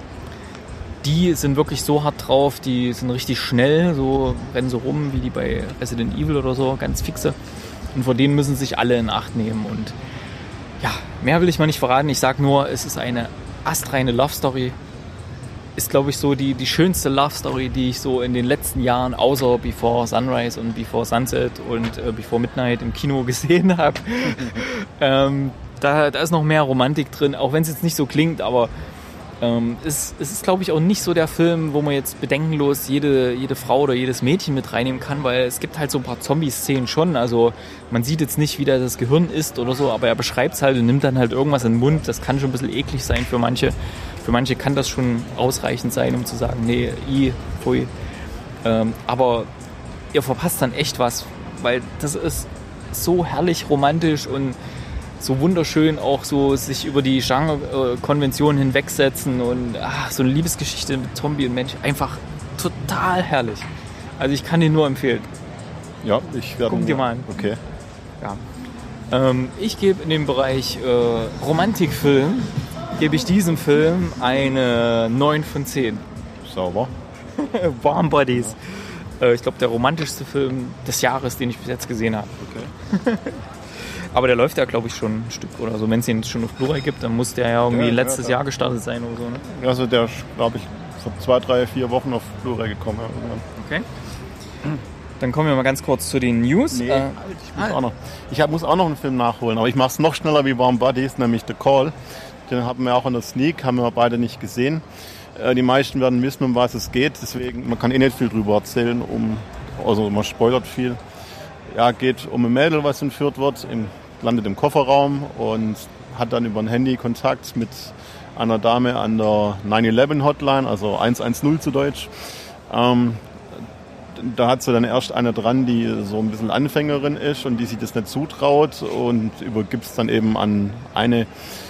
die sind wirklich so hart drauf, die sind richtig schnell, so rennen so rum wie die bei Resident Evil oder so, ganz fixe. Und vor denen müssen sich alle in Acht nehmen. Und ja, mehr will ich mal nicht verraten. Ich sag nur, es ist eine astreine Love Story. Ist, glaube ich, so die, die schönste Love Story, die ich so in den letzten Jahren außer Before Sunrise und Before Sunset und äh, Before Midnight im Kino gesehen habe. ähm, da, da ist noch mehr Romantik drin, auch wenn es jetzt nicht so klingt, aber Ähm, es, es ist, glaube ich, auch nicht so der Film, wo man jetzt bedenkenlos jede, jede Frau oder jedes Mädchen mit reinnehmen kann, weil es gibt halt so ein paar Zombie-Szenen schon. Also man sieht jetzt nicht, wie der das Gehirn isst oder so, aber er beschreibt es halt und nimmt dann halt irgendwas in den Mund. Das kann schon ein bisschen eklig sein für manche. Für manche kann das schon ausreichend sein, um zu sagen, nee, i, pfui. Ähm, aber ihr verpasst dann echt was, weil das ist so herrlich romantisch und so wunderschön auch so sich über die Genre-Konventionen hinwegsetzen und ach, so eine Liebesgeschichte mit Zombie und Mensch, einfach total herrlich. Also ich kann den nur empfehlen. Ja, ich werde... Guck dir mal an. Okay. Ja. Ähm, ich gebe in dem Bereich äh, Romantikfilm, gebe ich diesem Film eine neun von zehn. Sauber. Warm Bodies. Äh, ich glaube, der romantischste Film des Jahres, den ich bis jetzt gesehen habe. Okay. Aber der läuft ja, glaube ich, schon ein Stück oder so. Wenn es ihn schon auf Blu-ray gibt, dann muss der ja irgendwie ja, letztes ja, Jahr gestartet sein oder so. Ne? Also der ist, glaube ich, vor zwei, drei, vier Wochen auf Blu-ray gekommen. Okay. Dann kommen wir mal ganz kurz zu den News. Nee, äh, ich, muss auch noch, ich hab, muss auch noch einen Film nachholen, aber ich mache es noch schneller wie Warm Bodies, nämlich The Call. Den haben wir auch in der Sneak, haben wir beide nicht gesehen. Äh, die meisten werden wissen, um was es geht, deswegen, man kann eh nicht viel drüber erzählen, um, also man spoilert viel. Ja, geht um ein Mädel, was entführt wird, im, landet im Kofferraum und hat dann über ein Handy Kontakt mit einer Dame an der neun elf Hotline, also eins eins null zu Deutsch. Ähm, da hat sie dann erst eine dran, die so ein bisschen Anfängerin ist und die sich das nicht zutraut und übergibt es dann eben an eine,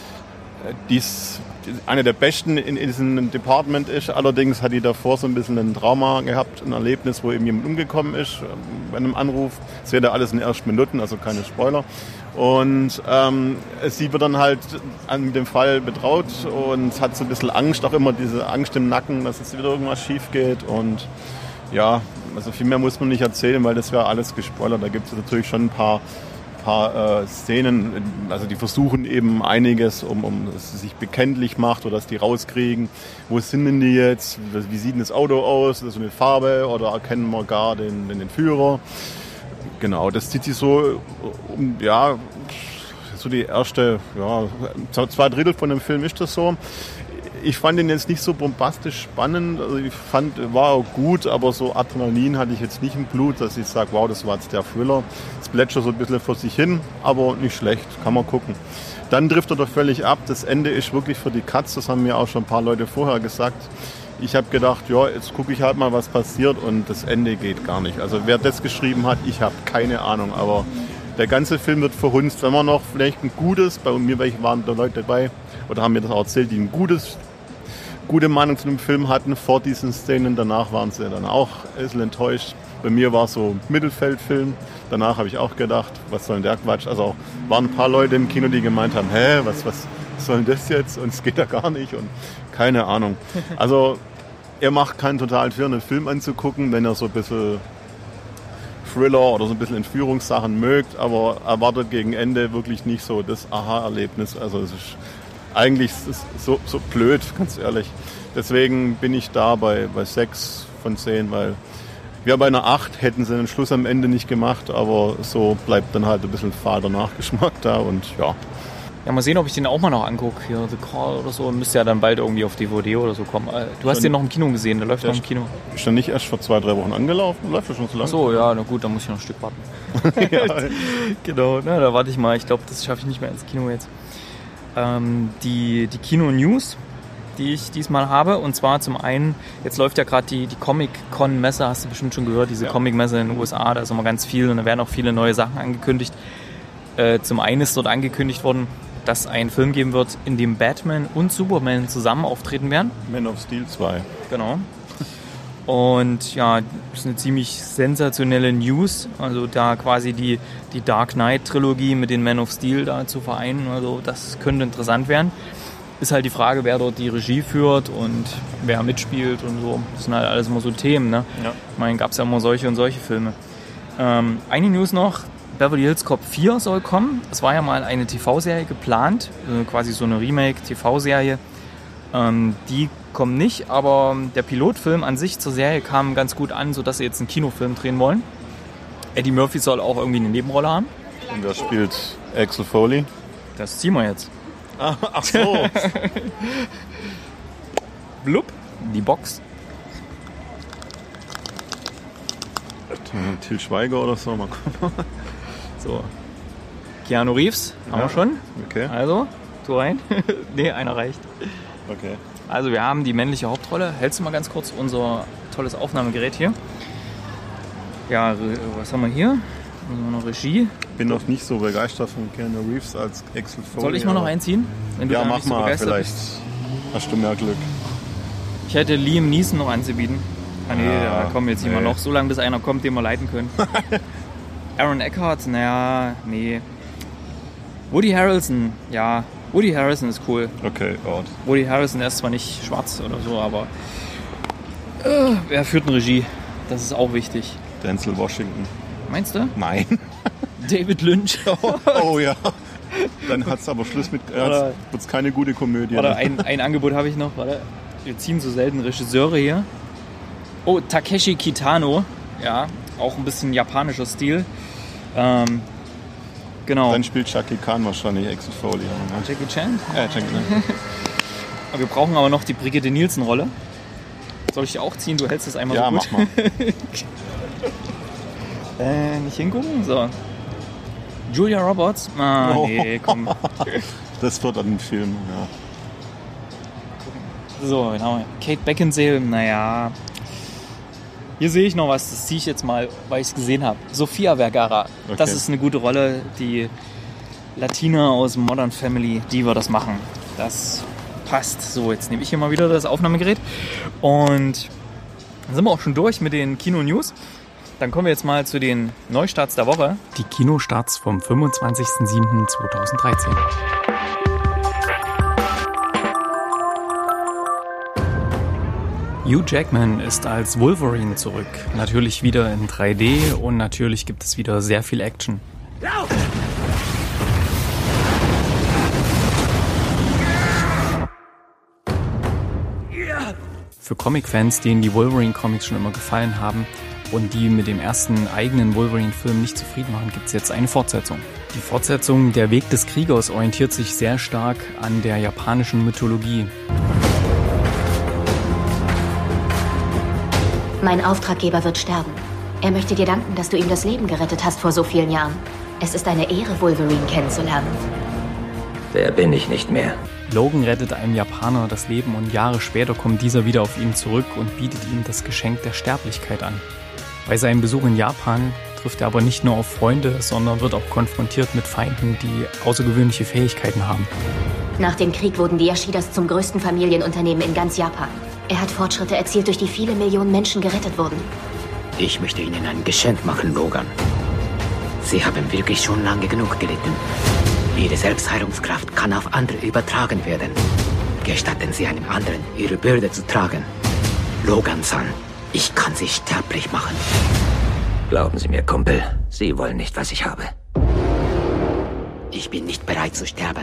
die ist eine der Besten in, in diesem Department ist. Allerdings hat die davor so ein bisschen ein Trauma gehabt, ein Erlebnis, wo eben jemand umgekommen ist bei einem Anruf. Das wäre da alles in den ersten Minuten, also keine Spoiler. Und ähm, sie wird dann halt an dem Fall betraut und hat so ein bisschen Angst, auch immer diese Angst im Nacken, dass jetzt wieder irgendwas schief geht. Und ja, also viel mehr muss man nicht erzählen, weil das wäre alles gespoilert. Da gibt es natürlich schon ein paar, paar äh, Szenen, also die versuchen eben einiges, um, um dass es sich bekenntlich macht oder dass die rauskriegen, wo sind denn die jetzt, wie sieht denn das Auto aus, ist das so eine Farbe oder erkennen wir gar den, den, den Führer. Genau, das zieht sich so um, ja, so die erste, ja, zwei Drittel von dem Film ist das so. Ich fand ihn jetzt nicht so bombastisch spannend, also ich fand, war auch gut, aber so Adrenalin hatte ich jetzt nicht im Blut, dass ich sage, wow, das war jetzt der Thriller. Es plätschert so ein bisschen vor sich hin, aber nicht schlecht, kann man gucken. Dann trifft er doch völlig ab, das Ende ist wirklich für die Katz, das haben mir auch schon ein paar Leute vorher gesagt. Ich habe gedacht, ja, jetzt gucke ich halt mal, was passiert und das Ende geht gar nicht. Also wer das geschrieben hat, ich habe keine Ahnung, aber der ganze Film wird verhunzt. Wenn man noch vielleicht ein gutes, bei mir waren da Leute dabei oder haben mir das auch erzählt, die ein gutes, gute Meinung zu dem Film hatten vor diesen Szenen. Danach waren sie dann auch ein bisschen enttäuscht. Bei mir war es so ein Mittelfeldfilm. Danach habe ich auch gedacht, was soll denn der Quatsch? Also auch, waren ein paar Leute im Kino, die gemeint haben, hä, was, was soll denn das jetzt? Und es geht ja gar nicht und keine Ahnung. Also er macht keinen total Fehler, einen Film anzugucken, wenn er so ein bisschen Thriller oder so ein bisschen Entführungssachen mögt, aber erwartet gegen Ende wirklich nicht so das Aha-Erlebnis. Also es ist eigentlich ist es so, so blöd, ganz ehrlich. Deswegen bin ich da bei, bei sechs von zehn, weil wir bei einer acht hätten sie den Schluss am Ende nicht gemacht, aber so bleibt dann halt ein bisschen fader Nachgeschmack da und ja. Ja, mal sehen, ob ich den auch mal noch angucke, hier The Call oder so. Müsste ja dann bald irgendwie auf D V D oder so kommen. Du hast Schon, den noch im Kino gesehen, der läuft der noch im Kino. Ist der nicht erst vor zwei, drei Wochen angelaufen? Läuft der schon so lange? Ach so, ja, na gut, dann muss ich noch ein Stück warten. Ja. Genau, na, da warte ich mal. Ich glaube, das schaffe ich nicht mehr ins Kino jetzt. Ähm, die die Kino-News, die ich diesmal habe, und zwar zum einen, jetzt läuft ja gerade die, die Comic-Con-Messe, hast du bestimmt schon gehört, diese ja. Comic-Messe in den U S A, da ist immer ganz viel und da werden auch viele neue Sachen angekündigt. Äh, zum einen ist dort angekündigt worden, dass ein Film geben wird, in dem Batman und Superman zusammen auftreten werden. Man of Steel zwei. Genau. Und ja, das ist eine ziemlich sensationelle News. Also da quasi die, die Dark Knight-Trilogie mit den Man of Steel da zu vereinen. Also das könnte interessant werden. Ist halt die Frage, wer dort die Regie führt und wer mitspielt und so. Das sind halt alles immer so Themen, ne? Ja. Ich meine, gab es ja immer solche und solche Filme. Ähm, eine News noch. Beverly Hills Cop vier soll kommen. Es war ja mal eine T V-Serie geplant, äh, quasi so eine Remake-T V-Serie. Ähm, die kommt nicht, aber der Pilotfilm an sich zur Serie kam ganz gut an, sodass sie jetzt einen Kinofilm drehen wollen. Eddie Murphy soll auch irgendwie eine Nebenrolle haben. Und wer spielt Axel Foley? Das ziehen wir jetzt. Ah, ach so. Blub, die Box. Til Schweiger oder so, mal gucken. So. Keanu Reeves, haben ja. wir schon. Okay. Also, tu rein. Nee, einer reicht. Okay. Also wir haben die männliche Hauptrolle. Hältst du mal ganz kurz unser tolles Aufnahmegerät hier? Ja, was haben wir hier? Haben wir noch Regie? Bin noch nicht so begeistert von Keanu Reeves als Axel Foley. Soll ich mal noch einziehen? Wenn du ja, da mach nicht so mal, begeistert vielleicht bist? Hast du mehr Glück. Ich hätte Liam Neeson noch anzubieten. Ah nee, Ja, da kommen jetzt nee. immer noch so lange, bis einer kommt, den wir leiten können. Aaron Eckhart, naja, nee. Woody Harrelson, ja. Woody Harrelson ist cool. Okay, Gott. Woody Harrelson, der ist zwar nicht schwarz oder so, aber äh, er führt eine Regie. Das ist auch wichtig. Denzel Washington. Meinst du? Nein. David Lynch. Oh, oh ja. Dann hat es aber Schluss mit. Oder- Wird es keine gute Komödie. Oder ein, ein Angebot habe ich noch. Warte. Wir ziehen so selten Regisseure hier. Oh, Takeshi Kitano. Ja, auch ein bisschen japanischer Stil. Ähm, genau. Dann spielt Jackie Khan wahrscheinlich Axel Foley. Ne? Jackie Chan. Ja, Jackie, ne? Wir brauchen aber noch die Brigitte Nielsen-Rolle. Soll ich die auch ziehen? Du hältst das einmal Ja, so gut. mach mal. Äh, nicht hingucken? So. Julia Roberts? Ah, nee, komm. Das wird dann ein Film, ja. So, wen haben wir? Kate Beckinsale, naja. Hier sehe ich noch was, das ziehe ich jetzt mal, weil ich es gesehen habe. Sofia Vergara. Okay. Das ist eine gute Rolle. Die Latina aus Modern Family, die wird das machen. Das passt. So, jetzt nehme ich hier mal wieder das Aufnahmegerät. Und dann sind wir auch schon durch mit den Kino-News. Dann kommen wir jetzt mal zu den Neustarts der Woche. Die Kinostarts vom fünfundzwanzigsten siebten zweitausenddreizehn. Hugh Jackman ist als Wolverine zurück. Natürlich wieder in drei D und natürlich gibt es wieder sehr viel Action. Für Comic-Fans, denen die Wolverine-Comics schon immer gefallen haben und die mit dem ersten eigenen Wolverine-Film nicht zufrieden waren, gibt es jetzt eine Fortsetzung. Die Fortsetzung Der Weg des Kriegers orientiert sich sehr stark an der japanischen Mythologie. Mein Auftraggeber wird sterben. Er möchte dir danken, dass du ihm das Leben gerettet hast vor so vielen Jahren. Es ist eine Ehre, Wolverine kennenzulernen. Der bin ich nicht mehr. Logan rettet einem Japaner das Leben und Jahre später kommt dieser wieder auf ihn zurück und bietet ihm das Geschenk der Sterblichkeit an. Bei seinem Besuch in Japan trifft er aber nicht nur auf Freunde, sondern wird auch konfrontiert mit Feinden, die außergewöhnliche Fähigkeiten haben. Nach dem Krieg wurden die Yashidas zum größten Familienunternehmen in ganz Japan. Er hat Fortschritte erzielt, durch die viele Millionen Menschen gerettet wurden. Ich möchte Ihnen ein Geschenk machen, Logan. Sie haben wirklich schon lange genug gelitten. Ihre Selbstheilungskraft kann auf andere übertragen werden. Gestatten Sie einem anderen, Ihre Bürde zu tragen. Logan-san, ich kann Sie sterblich machen. Glauben Sie mir, Kumpel, Sie wollen nicht, was ich habe. Ich bin nicht bereit zu sterben.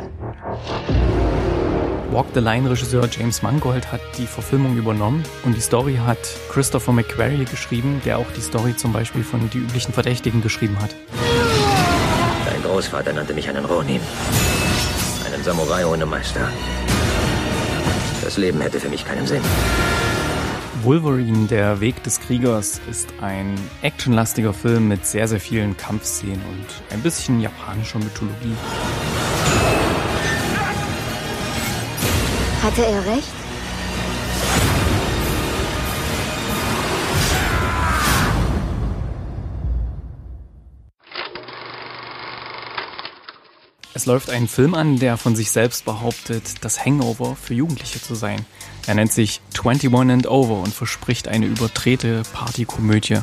Walk the Line-Regisseur James Mangold hat die Verfilmung übernommen und die Story hat Christopher McQuarrie geschrieben, der auch die Story zum Beispiel von Die üblichen Verdächtigen geschrieben hat. Dein Großvater nannte mich einen Ronin. Einen Samurai ohne Meister. Das Leben hätte für mich keinen Sinn. Wolverine, der Weg des Kriegers, ist ein actionlastiger Film mit sehr, sehr vielen Kampfszenen und ein bisschen japanischer Mythologie. Hatte er recht? Es läuft ein Film an, der von sich selbst behauptet, das Hangover für Jugendliche zu sein. Er nennt sich einundzwanzig and Over und verspricht eine überdrehte Partykomödie.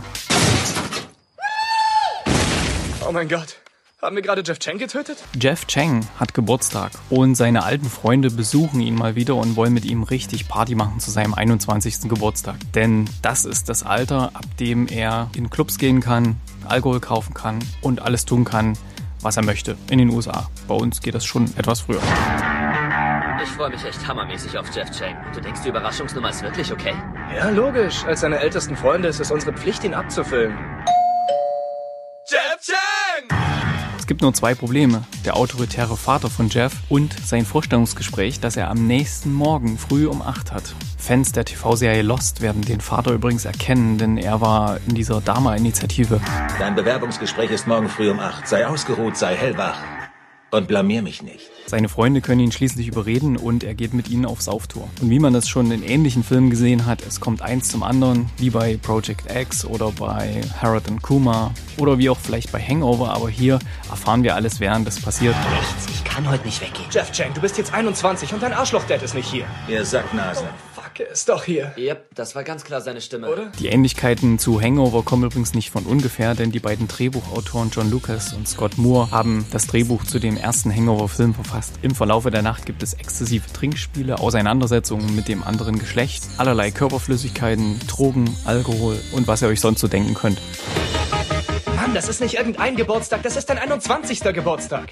Oh mein Gott. Haben wir gerade Jeff Chang getötet? Jeff Chang hat Geburtstag und seine alten Freunde besuchen ihn mal wieder und wollen mit ihm richtig Party machen zu seinem einundzwanzigsten Geburtstag. Denn das ist das Alter, ab dem er in Clubs gehen kann, Alkohol kaufen kann und alles tun kann, was er möchte in den U S A. Bei uns geht das schon etwas früher. Ich freue mich echt hammermäßig auf Jeff Chang. Du denkst, die Überraschungsnummer ist wirklich okay? Ja, logisch. Als seine ältesten Freunde ist es unsere Pflicht, ihn abzufilmen. Jeff Chang! Es gibt nur zwei Probleme. Der autoritäre Vater von Jeff und sein Vorstellungsgespräch, das er am nächsten Morgen früh um acht hat. Fans der T V-Serie Lost werden den Vater übrigens erkennen, denn er war in dieser Dama-Initiative. Dein Bewerbungsgespräch ist morgen früh um acht. Sei ausgeruht, sei hellwach. Und blamier mich nicht. Seine Freunde können ihn schließlich überreden und er geht mit ihnen auf Sauftour. Und wie man das schon in ähnlichen Filmen gesehen hat, es kommt eins zum anderen, wie bei Project X oder bei Harold und Kumar oder wie auch vielleicht bei Hangover, aber hier erfahren wir alles, während es passiert. Nichts, ich kann heute nicht weggehen. Jeff Chang, du bist jetzt einundzwanzig und dein Arschloch-Dad ist nicht hier. Ihr Sacknase. Oh, fuck, er ist doch hier. Yep, das war ganz klar seine Stimme. Oder? Die Ähnlichkeiten zu Hangover kommen übrigens nicht von ungefähr, denn die beiden Drehbuchautoren John Lucas und Scott Moore haben das Drehbuch zu dem ersten Hangover-Film verfasst. Im Verlaufe der Nacht gibt es exzessive Trinkspiele, Auseinandersetzungen mit dem anderen Geschlecht, allerlei Körperflüssigkeiten, Drogen, Alkohol und was ihr euch sonst so denken könnt. Mann, das ist nicht irgendein Geburtstag, das ist dein einundzwanzigster Geburtstag.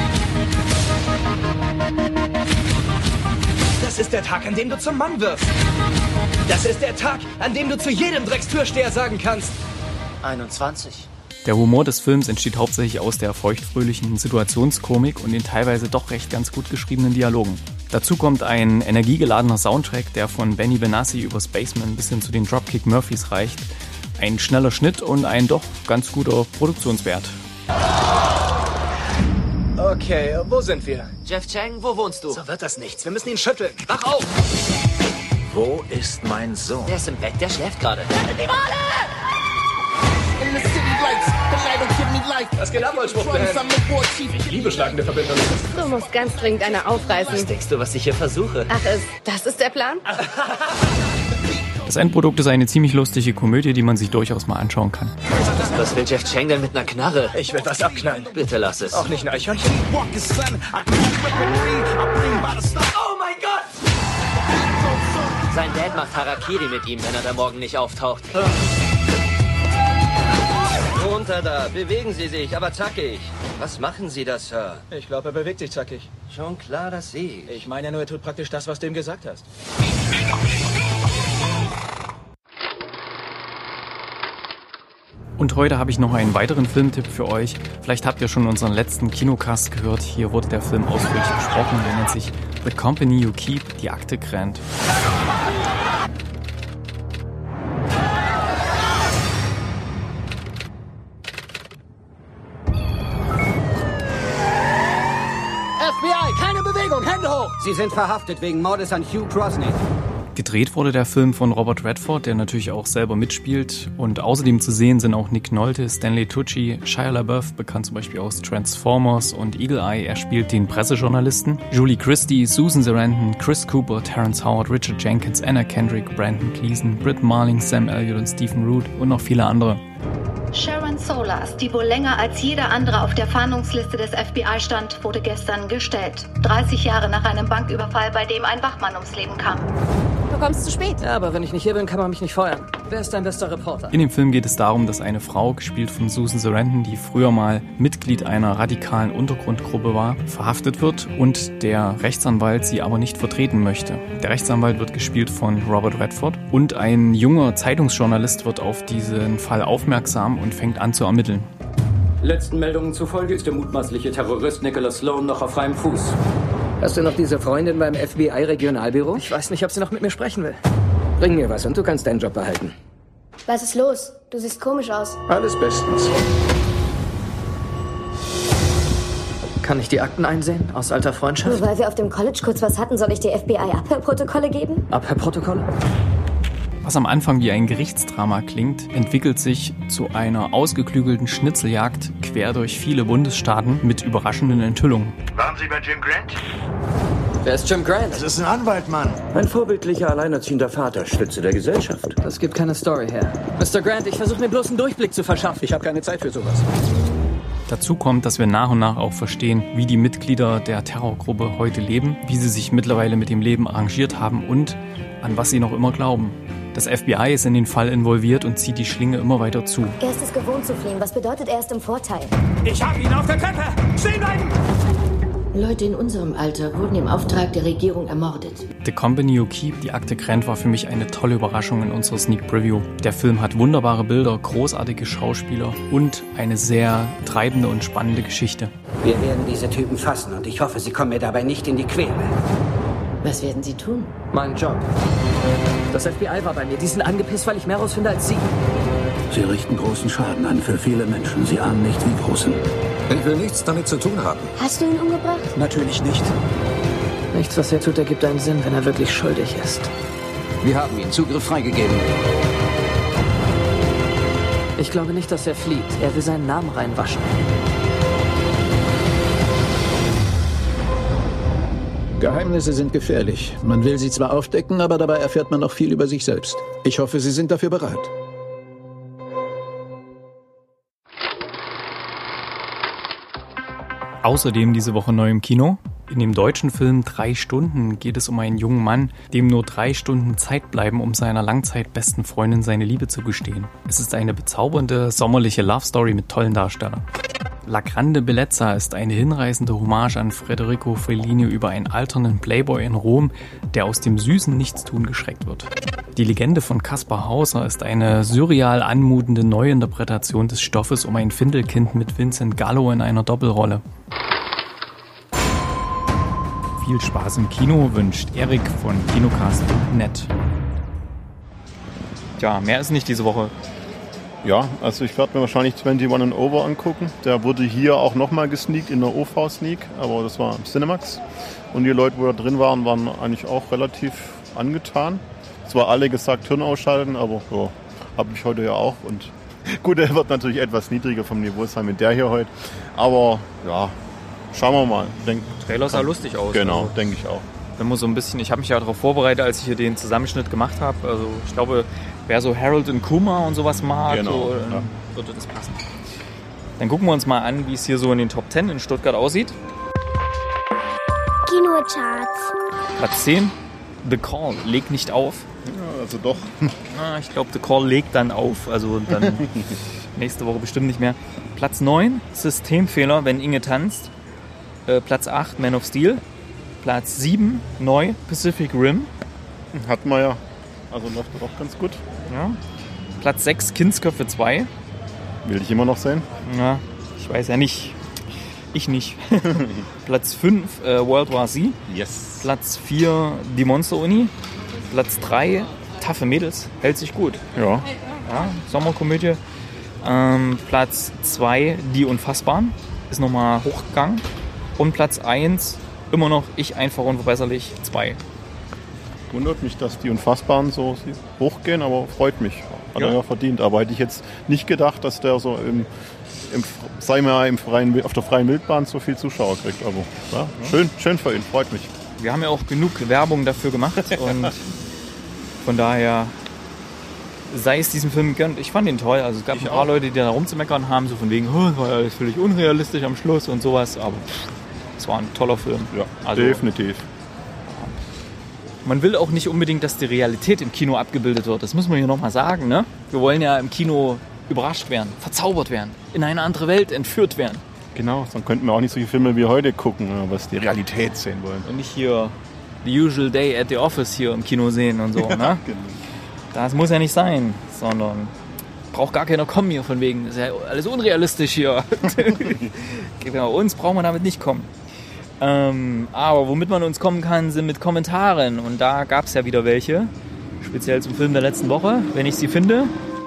Das ist der Tag, an dem du zum Mann wirst. Das ist der Tag, an dem du zu jedem Dreckstürsteher sagen kannst: einundzwanzig. Der Humor des Films entsteht hauptsächlich aus der feuchtfröhlichen Situationskomik und den teilweise doch recht ganz gut geschriebenen Dialogen. Dazu kommt ein energiegeladener Soundtrack, der von Benny Benassi über Spaceman bis hin zu den Dropkick Murphys reicht. Ein schneller Schnitt und ein doch ganz guter Produktionswert. Okay, wo sind wir? Jeff Chang, wo wohnst du? So wird das nichts. Wir müssen ihn schütteln. Wach auf! Wo ist mein Sohn? Der ist im Bett, der schläft gerade. Die Wale! Was geht ab, Wollspruchband? Ich liebe schlagende Verbindungen. Du musst ganz dringend eine aufreißen. Was denkst du, was ich hier versuche? Ach, ist, das ist der Plan? Das Endprodukt ist eine ziemlich lustige Komödie, die man sich durchaus mal anschauen kann. Was will Jeff Chang denn mit einer Knarre? Ich will was abknallen. Bitte lass es. Auch nicht ein Eichhörnchen. Oh mein Gott! Sein Dad macht Harakiri mit ihm, wenn er da morgen nicht auftaucht. Runter da, bewegen Sie sich, aber zackig. Was machen Sie da, Sir? Ich glaube, er bewegt sich zackig. Schon klar, das sehe ich. Ich meine ja nur, er tut praktisch das, was du ihm gesagt hast. Und heute habe ich noch einen weiteren Filmtipp für euch. Vielleicht habt ihr schon unseren letzten Kinocast gehört. Hier wurde der Film ausführlich besprochen. Der nennt sich The Company You Keep, die Akte Grant. F B I, keine Bewegung, Hände hoch! Sie sind verhaftet wegen Mordes an Hugh Crosney. Gedreht wurde der Film von Robert Redford, der natürlich auch selber mitspielt. Und außerdem zu sehen sind auch Nick Nolte, Stanley Tucci, Shia LaBeouf, bekannt zum Beispiel aus Transformers, und Eagle Eye, er spielt den Pressejournalisten. Julie Christie, Susan Sarandon, Chris Cooper, Terrence Howard, Richard Jenkins, Anna Kendrick, Brandon Gleeson, Britt Marling, Sam Elliott und Stephen Root und noch viele andere. Sharon Solas, die wohl länger als jeder andere auf der Fahndungsliste des F B I stand, wurde gestern gestellt. dreißig Jahre nach einem Banküberfall, bei dem ein Wachmann ums Leben kam. Du kommst zu spät. Ja, aber wenn ich nicht hier bin, kann man mich nicht feuern. Wer ist dein bester Reporter? In dem Film geht es darum, dass eine Frau, gespielt von Susan Sarandon, die früher mal Mitglied einer radikalen Untergrundgruppe war, verhaftet wird und der Rechtsanwalt sie aber nicht vertreten möchte. Der Rechtsanwalt wird gespielt von Robert Redford und ein junger Zeitungsjournalist wird auf diesen Fall aufmerksam und fängt an zu ermitteln. Letzten Meldungen zufolge ist der mutmaßliche Terrorist Nicholas Sloan noch auf freiem Fuß. Hast du noch diese Freundin beim F B I-Regionalbüro? Ich weiß nicht, ob sie noch mit mir sprechen will. Bring mir was und du kannst deinen Job behalten. Was ist los? Du siehst komisch aus. Alles bestens. Kann ich die Akten einsehen? Aus alter Freundschaft? Nur weil wir auf dem College kurz was hatten, soll ich dir F B I-Abhörprotokolle geben? Abhörprotokolle? Was am Anfang wie ein Gerichtsdrama klingt, entwickelt sich zu einer ausgeklügelten Schnitzeljagd quer durch viele Bundesstaaten mit überraschenden Enthüllungen. Waren Sie bei Jim Grant? Wer ist Jim Grant? Das ist ein Anwalt, Mann. Ein vorbildlicher, alleinerziehender Vater, Stütze der Gesellschaft. Das gibt keine Story her. Mister Grant, ich versuche mir bloß einen Durchblick zu verschaffen. Ich habe keine Zeit für sowas. Dazu kommt, dass wir nach und nach auch verstehen, wie die Mitglieder der Terrorgruppe heute leben, wie sie sich mittlerweile mit dem Leben arrangiert haben und an was sie noch immer glauben. Das F B I ist in den Fall involviert und zieht die Schlinge immer weiter zu. Er ist es gewohnt zu fliehen. Was bedeutet, er ist im Vorteil? Ich hab ihn auf der Treppe! Stehen bleiben! Leute in unserem Alter wurden im Auftrag der Regierung ermordet. The Company You Keep, die Akte Grant, war für mich eine tolle Überraschung in unserer Sneak Preview. Der Film hat wunderbare Bilder, großartige Schauspieler und eine sehr treibende und spannende Geschichte. Wir werden diese Typen fassen und ich hoffe, sie kommen mir dabei nicht in die Quere. Was werden Sie tun? Mein Job. Das F B I war bei mir. Die sind angepisst, weil ich mehr rausfinde als Sie. Sie richten großen Schaden an für viele Menschen. Sie ahnen nicht, wie großen. Ich will nichts damit zu tun haben. Hast du ihn umgebracht? Natürlich nicht. Nichts, was er tut, ergibt einen Sinn, wenn er wirklich schuldig ist. Wir haben ihm Zugriff freigegeben. Ich glaube nicht, dass er flieht. Er will seinen Namen reinwaschen. Geheimnisse sind gefährlich. Man will sie zwar aufdecken, aber dabei erfährt man noch viel über sich selbst. Ich hoffe, Sie sind dafür bereit. Außerdem diese Woche neu im Kino. In dem deutschen Film Drei Stunden geht es um einen jungen Mann, dem nur drei Stunden Zeit bleiben, um seiner langzeitbesten Freundin seine Liebe zu gestehen. Es ist eine bezaubernde, sommerliche Love-Story mit tollen Darstellern. La Grande Bellezza ist eine hinreißende Hommage an Federico Fellini über einen alternden Playboy in Rom, der aus dem süßen Nichtstun geschreckt wird. Die Legende von Kaspar Hauser ist eine surreal anmutende Neuinterpretation des Stoffes um ein Findelkind mit Vincent Gallo in einer Doppelrolle. Viel Spaß im Kino wünscht Erik von Kinocast punkt net. Tja, mehr ist nicht diese Woche. Ja, also ich werde mir wahrscheinlich einundzwanzig and Over angucken. Der wurde hier auch nochmal gesneakt in der O V-Sneak, aber das war im Cinemax. Und die Leute, die da drin waren, waren eigentlich auch relativ angetan. Zwar alle gesagt, Hirn ausschalten, aber ja, habe ich heute ja auch. Und gut, er wird natürlich etwas niedriger vom Niveau sein mit der hier heute. Aber ja, schauen wir mal. Denk, Trailer sah lustig aus. Genau, also, denke ich auch. Wenn man so ein bisschen, ich habe mich ja darauf vorbereitet, als ich hier den Zusammenschnitt gemacht habe. Also ich glaube, wer so Harold und Kumar und sowas mag, genau, so, ja. würde das passen. Dann gucken wir uns mal an, wie es hier so in den Top Ten in Stuttgart aussieht. Kinocharts. Platz zehn, The Call, leg nicht auf. Ja, also doch. Ah, ich glaube, The Call legt dann auf, also dann nächste Woche bestimmt nicht mehr. Platz neun, Systemfehler, wenn Inge tanzt. Äh, Platz acht, Man of Steel. Platz sieben, neu, Pacific Rim. Hatten wir ja. Also läuft doch auch ganz gut. Ja. Platz sechs, Kindsköpfe zwei. Will ich immer noch sehen? Ja, ich weiß ja nicht. Ich nicht. Platz fünf, äh, World War Z. Yes. Platz vier, die Monster-Uni. Platz drei, Taffe Mädels. Hält sich gut. Ja. Ja, Sommerkomödie. Ähm, Platz zwei, Die Unfassbaren. Ist nochmal hochgegangen. Und Platz eins, immer noch Ich einfach unverbesserlich zwei. Wundert mich, dass die Unfassbaren so hochgehen, aber freut mich. Hat ja. er ja verdient. Aber hätte ich jetzt nicht gedacht, dass der so im, im, sei mal, im freien, auf der freien Wildbahn so viel Zuschauer kriegt. Aber ja, ja. Schön, schön für ihn, freut mich. Wir haben ja auch genug Werbung dafür gemacht und von daher sei es diesem Film gegönnt. Ich fand ihn toll. Also es gab ich ein paar auch. Leute, die da rumzumeckern haben, so von wegen, oh, war alles völlig unrealistisch am Schluss und sowas. Aber pff, es war ein toller Film. Ja, also, definitiv. Man will auch nicht unbedingt, dass die Realität im Kino abgebildet wird. Das muss man hier nochmal sagen. Ne? Wir wollen ja im Kino überrascht werden, verzaubert werden, in eine andere Welt entführt werden. Genau, dann könnten wir auch nicht solche Filme wie heute gucken, was die Realität sehen wollen. Und nicht hier The Usual Day at the Office hier im Kino sehen und so. Ja, ne? genau. Das muss ja nicht sein, sondern braucht gar keiner kommen hier von wegen. Das ist ja alles unrealistisch hier. Bei uns braucht man damit nicht kommen. Ähm, aber womit man uns kommen kann, sind mit Kommentaren. Und da gab es ja wieder welche. Speziell zum Film der letzten Woche, wenn ich sie finde.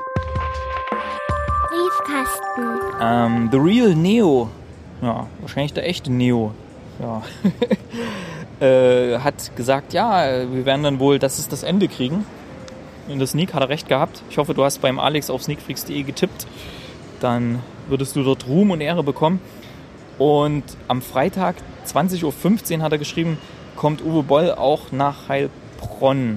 Briefkasten. Ähm, The Real Neo. Ja, wahrscheinlich der echte Neo. Ja. äh, hat gesagt, ja, wir werden dann wohl, das ist das Ende kriegen. In der Sneak hat er recht gehabt. Ich hoffe, du hast beim Alex auf sneakfreaks punkt de getippt. Dann würdest du dort Ruhm und Ehre bekommen. Und am Freitag zwanzig Uhr fünfzehn hat er geschrieben, kommt Uwe Boll auch nach Heilbronn.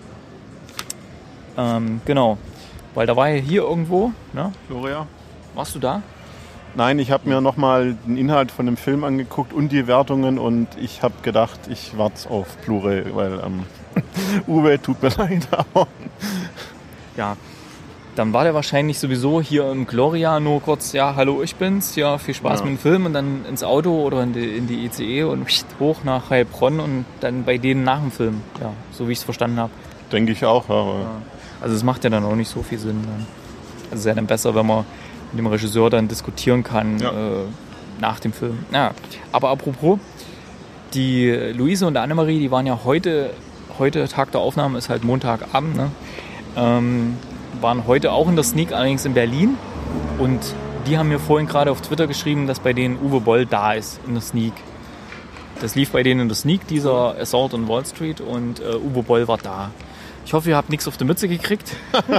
Ähm, genau. Weil da war er hier irgendwo. Ne? Florian. Warst du da? Nein, ich habe mir nochmal den Inhalt von dem Film angeguckt und die Wertungen und ich habe gedacht, ich warte auf Blu-ray, weil ähm, Uwe, tut mir leid, aber... Ja, dann war der wahrscheinlich sowieso hier im Gloria nur kurz, ja, hallo, ich bin's, ja, viel Spaß ja. mit dem Film und dann ins Auto oder in die, in die I C E und hoch nach Heilbronn und dann bei denen nach dem Film, ja, so wie ich es verstanden habe. Denke ich auch, ja. ja. Also es macht ja dann auch nicht so viel Sinn. Dann. Also es ist ja dann besser, wenn man mit dem Regisseur dann diskutieren kann ja. äh, nach dem Film. Ja, aber apropos, die Luise und Annemarie, die waren ja heute, heute Tag der Aufnahme ist halt Montagabend, ne? Ähm, waren heute auch in der Sneak, allerdings in Berlin und die haben mir vorhin gerade auf Twitter geschrieben, dass bei denen Uwe Boll da ist in der Sneak. Das lief bei denen in der Sneak, dieser Assault on Wall Street, und äh, Uwe Boll war da. Ich hoffe, ihr habt nichts auf die Mütze gekriegt.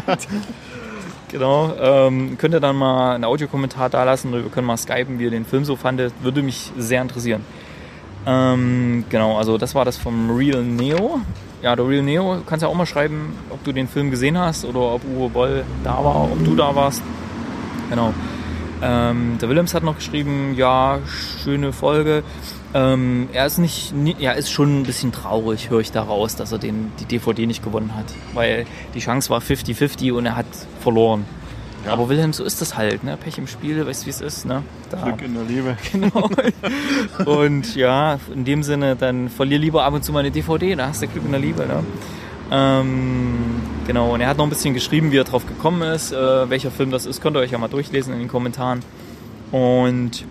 Genau. Ähm, könnt ihr dann mal einen Audiokommentar da lassen oder wir können mal skypen, wie ihr den Film so fandet. Würde mich sehr interessieren. Ähm, genau, also das war das vom Real Neo. Ja, der Real Neo, du kannst ja auch mal schreiben, ob du den Film gesehen hast oder ob Uwe Boll da war, ob du da warst. Genau. Ähm, der Willems hat noch geschrieben, ja, schöne Folge. Ähm, er ist nicht, er ist schon ein bisschen traurig, höre ich daraus, dass er den, die D V D nicht gewonnen hat. Weil die Chance war fifty fifty und er hat verloren. Ja. Aber Wilhelm, so ist das halt, ne? Pech im Spiel, weißt du, wie es ist, ne? Da. Glück in der Liebe. Genau. Und ja, in dem Sinne, dann verlier lieber ab und zu mal eine D V D, da hast du Glück in der Liebe, ne? Ähm, genau, und er hat noch ein bisschen geschrieben, wie er drauf gekommen ist, äh, welcher Film das ist, könnt ihr euch ja mal durchlesen in den Kommentaren. Und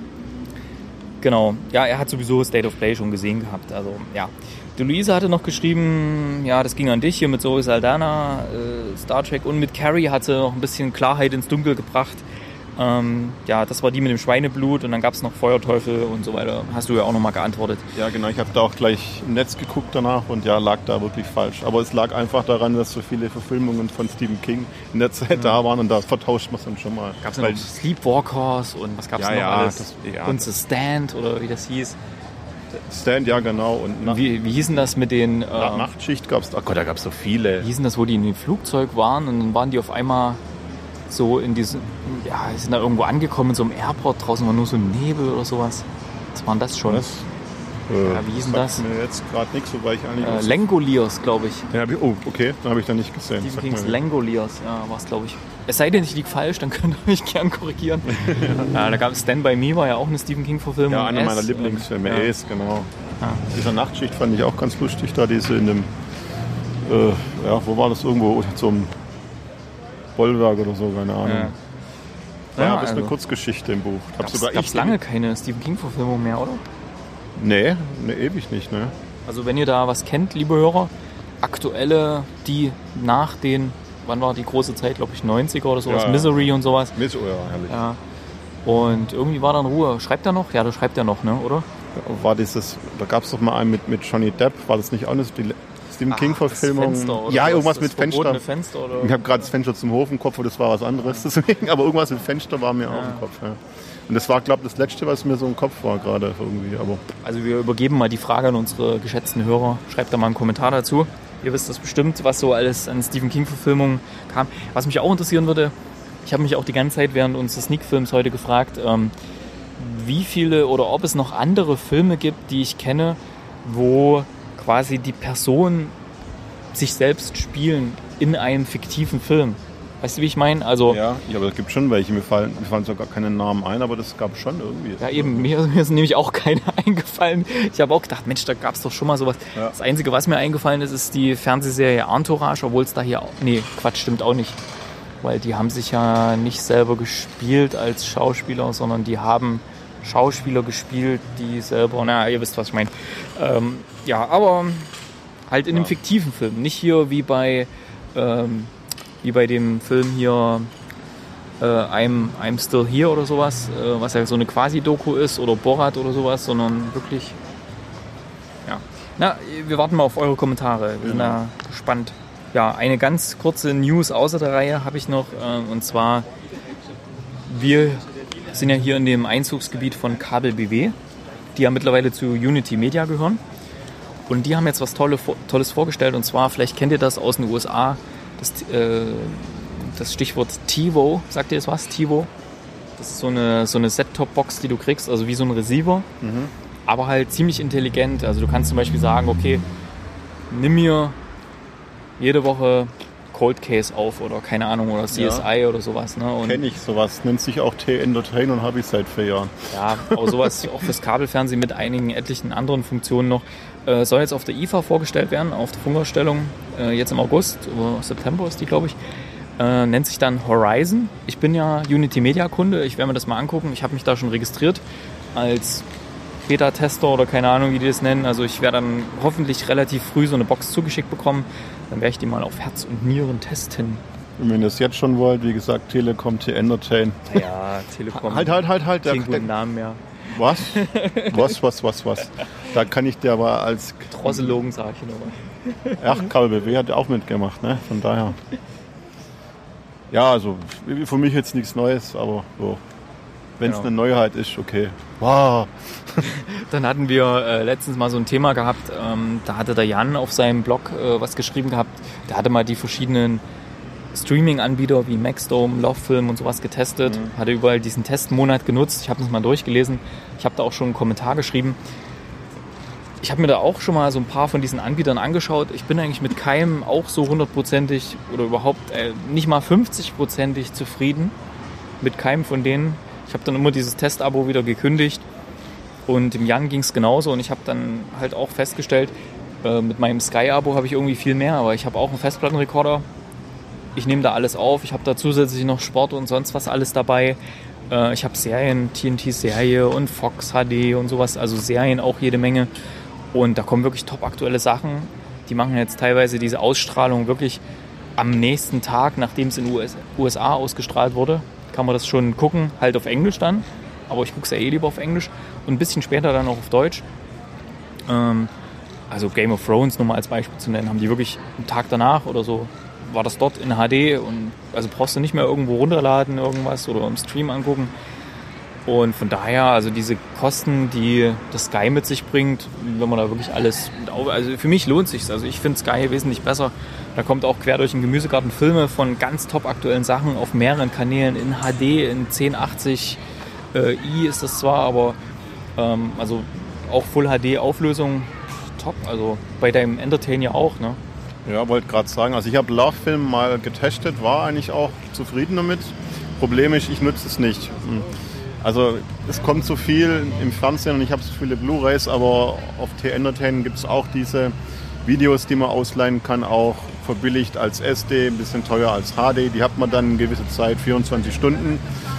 genau, ja, er hat sowieso State of Play schon gesehen gehabt, also ja. Die Luise hatte noch geschrieben, ja, das ging an dich hier mit Zoe Saldana, äh, Star Trek, und mit Carrie hat sie noch ein bisschen Klarheit ins Dunkel gebracht. Ähm, ja, das war die mit dem Schweineblut, und dann gab es noch Feuerteufel und so weiter. Hast du ja auch nochmal geantwortet. Ja, genau, ich habe da auch gleich im Netz geguckt danach und ja, lag da wirklich falsch. Aber es lag einfach daran, dass so viele Verfilmungen von Stephen King in der Zeit mhm. da waren, und da vertauscht man es dann schon mal. Gab es noch Sleepwalkers und was gab es ja, noch ja, alles? Das, ja, und The Stand oder wie das hieß. Stand, ja genau. Und nach, wie, wie hieß denn das mit den... Äh, Nachtschicht gab es, oh Gott, da gab es so viele. Wie hieß denn das, wo die in dem Flugzeug waren und dann waren die auf einmal so in diesem... Ja, sind da irgendwo angekommen in so einem Airport, draußen war nur so ein Nebel oder sowas. Was war denn das schon? Was? Ja, wie hieß denn das? Sagt mir jetzt gerade nichts, wobei ich eigentlich... Äh, Langoliers, glaube ich. Ja, oh, okay, dann habe ich da nicht gesehen. Stephen Kings Langoliers, ja, war es, glaube ich. Es sei denn, ich liege falsch, dann könnt ihr mich gern korrigieren. Ja, da gab es Stand By Me, war ja auch eine Stephen King-Verfilmung. Ja, einer S, meiner Lieblingsfilme, ja. Ace, genau. Ja. Diese Nachtschicht fand ich auch ganz lustig, da diese in dem, äh, ja, wo war das irgendwo, so ein Bollwerk oder so, keine Ahnung. Ja, ja, ja das ist also eine Kurzgeschichte im Buch. Gab es lange keine Stephen King-Verfilmung mehr, oder? Nee, nee, ewig nicht, ne. Also wenn ihr da was kennt, liebe Hörer, aktuelle, die nach den, wann war die große Zeit, glaube ich, neunziger oder sowas, ja, Misery und sowas. Misery, ja, herrlich. Ja. Und irgendwie war dann Ruhe. Schreibt er noch? Ja, da schreibt er noch, ne, oder? War dieses, da gab es doch mal einen mit, mit Johnny Depp, war das nicht auch eine Stephen King-Verfilmung? Ja, irgendwas mit Fenster. Fenster oder? Ich habe gerade das Fenster zum Hof im Kopf, und das war was anderes, deswegen, aber irgendwas mit Fenster war mir ja. auch im Kopf. Ja. Und das war, glaube ich, das Letzte, was mir so im Kopf war gerade irgendwie. Aber also wir übergeben mal die Frage an unsere geschätzten Hörer. Schreibt da mal einen Kommentar dazu. Ihr wisst das bestimmt, was so alles an Stephen King-Verfilmungen kam. Was mich auch interessieren würde, ich habe mich auch die ganze Zeit während unseres Sneak-Films heute gefragt, ähm, wie viele oder ob es noch andere Filme gibt, die ich kenne, wo quasi die Personen sich selbst spielen in einem fiktiven Film. Weißt du, wie ich meine? Also, ja, ja, aber es gibt schon welche. Mir fallen, mir fallen sogar keine Namen ein, aber das gab schon irgendwie. Ja, eben. Mir, mir sind nämlich auch keine eingefallen. Ich habe auch gedacht, Mensch, da gab es doch schon mal sowas. Ja. Das Einzige, was mir eingefallen ist, ist die Fernsehserie Entourage, obwohl es da hier auch... Nee, Quatsch, stimmt auch nicht. Weil die haben sich ja nicht selber gespielt als Schauspieler, sondern die haben Schauspieler gespielt, die selber... Na, ihr wisst, was ich meine. Ähm, ja, aber halt in ja. einem fiktiven Film. Nicht hier wie bei... Ähm, wie bei dem Film hier äh, I'm, I'm Still Here oder sowas, äh, was ja so eine Quasi-Doku ist, oder Borat oder sowas, sondern wirklich, ja. Na, wir warten mal auf eure Kommentare, wir sind da gespannt. Ja, eine ganz kurze News außer der Reihe habe ich noch, äh, und zwar, wir sind ja hier in dem Einzugsgebiet von Kabel B W, die ja mittlerweile zu Unity Media gehören, und die haben jetzt was Tolle, Tolles vorgestellt, und zwar, vielleicht kennt ihr das aus den U S A, Das, äh, das Stichwort TiVo, sagt ihr das was? TiVo? Das ist so eine, so eine Set-Top-Box, die du kriegst, also wie so ein Receiver, mhm. aber halt ziemlich intelligent. Also du kannst zum Beispiel sagen, okay, nimm mir jede Woche Cold Case auf oder keine Ahnung, oder C S I ja. oder sowas. Ne? Kenn ich sowas, nennt sich auch T-Entertain und habe ich seit vier Jahren. Ja, aber sowas auch fürs Kabelfernsehen mit einigen etlichen anderen Funktionen noch. Äh, soll jetzt auf der I F A vorgestellt werden, auf der Funkausstellung, äh, jetzt im August, oder September ist die, glaube ich. Äh, nennt sich dann Horizon. Ich bin ja Unity Media Kunde, ich werde mir das mal angucken. Ich habe mich da schon registriert als Beta-Tester oder keine Ahnung, wie die das nennen. Also ich werde dann hoffentlich relativ früh so eine Box zugeschickt bekommen. Dann werde ich die mal auf Herz und Nieren testen. Wenn ihr das jetzt schon wollt, wie gesagt, Telekom, T-Entertain. Ja, Telekom. Halt, halt, halt, halt. Klingt guten Namen, ja. Was? Was, was, was, was? Da kann ich dir aber als... Drosselogen sag ich nochmal. Ach, K B W hat auch mitgemacht, ne? Von daher. Ja, also für mich jetzt nichts Neues, aber so. Wenn es Ja. eine Neuheit ist, okay. Wow. Dann hatten wir äh, letztens mal so ein Thema gehabt, ähm, da hatte der Jan auf seinem Blog äh, was geschrieben gehabt. Der hatte mal die verschiedenen Streaming-Anbieter wie Maxdome, Lovefilm und sowas getestet. Mhm. Hatte überall diesen Testmonat genutzt. Ich habe das mal durchgelesen. Ich habe da auch schon einen Kommentar geschrieben. Ich habe mir da auch schon mal so ein paar von diesen Anbietern angeschaut. Ich bin eigentlich mit keinem auch so hundertprozentig oder überhaupt äh, nicht mal fünfzigprozentig zufrieden. Mit keinem von denen. Ich habe dann immer dieses Testabo wieder gekündigt und dem Jan ging es genauso und ich habe dann halt auch festgestellt, äh, mit meinem Sky-Abo habe ich irgendwie viel mehr, aber ich habe auch einen Festplattenrekorder. Ich nehme da alles auf, ich habe da zusätzlich noch Sport und sonst was alles dabei. Äh, ich habe Serien, T N T-Serie und Fox H D und sowas, also Serien auch jede Menge. Und da kommen wirklich top aktuelle Sachen. Die machen jetzt teilweise diese Ausstrahlung wirklich am nächsten Tag, nachdem es in den U S A ausgestrahlt wurde. Kann man das schon gucken, halt auf Englisch dann. Aber ich gucke es ja eh lieber auf Englisch. Und ein bisschen später dann auch auf Deutsch. Ähm, also Game of Thrones, nur mal als Beispiel zu nennen, haben die wirklich einen Tag danach oder so, war das dort in H D. Und also brauchst du nicht mehr irgendwo runterladen irgendwas oder im Stream angucken. Und von daher, also diese Kosten, die das Sky mit sich bringt, wenn man da wirklich alles, also für mich lohnt sich's. Also ich finde Sky wesentlich besser. Da kommt auch quer durch den Gemüsegarten Filme von ganz top aktuellen Sachen auf mehreren Kanälen in H D, in zehn achtzig äh, i ist das zwar, aber ähm, also auch Full H D Auflösung top. Also bei deinem Entertain ja auch, ne? Ja, wollte gerade sagen, also ich habe Love-Film mal getestet, war eigentlich auch zufrieden damit. Problem ist, ich nutze es nicht. Also es kommt so viel im Fernsehen und ich habe so viele Blu-rays, aber auf T-Entertain gibt es auch diese Videos, die man ausleihen kann, auch verbilligt als S D, ein bisschen teuer als H D. Die hat man dann eine gewisse Zeit, vierundzwanzig Stunden.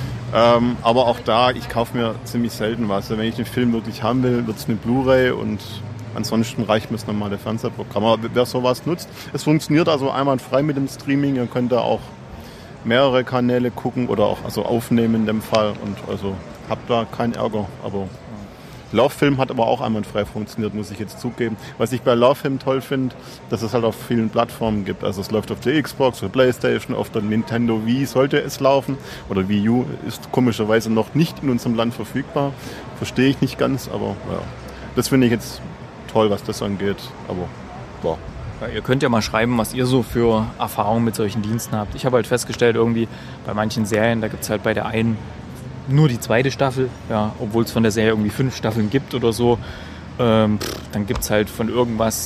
Ähm, aber auch da, ich kaufe mir ziemlich selten was. Also wenn ich den Film wirklich haben will, wird es eine Blu-ray und ansonsten reicht mir das normale Fernsehprogramm. Aber wer sowas nutzt, es funktioniert also einwandfrei mit dem Streaming. Ihr könnt da auch mehrere Kanäle gucken oder auch also aufnehmen in dem Fall und also habt da keinen Ärger. Aber Love-Film hat aber auch einwandfrei funktioniert, muss ich jetzt zugeben. Was ich bei Love-Film toll finde, dass es halt auf vielen Plattformen gibt. Also es läuft auf der Xbox, auf der Playstation, auf der Nintendo Wii sollte es laufen. Oder Wii U ist komischerweise noch nicht in unserem Land verfügbar. Verstehe ich nicht ganz, aber ja. Das finde ich jetzt toll, was das angeht. Aber boah. Ja, ihr könnt ja mal schreiben, was ihr so für Erfahrungen mit solchen Diensten habt. Ich habe halt festgestellt, irgendwie bei manchen Serien, da gibt es halt bei der einen nur die zweite Staffel, ja, obwohl es von der Serie irgendwie fünf Staffeln gibt oder so. Ähm, pff, dann gibt es halt von irgendwas,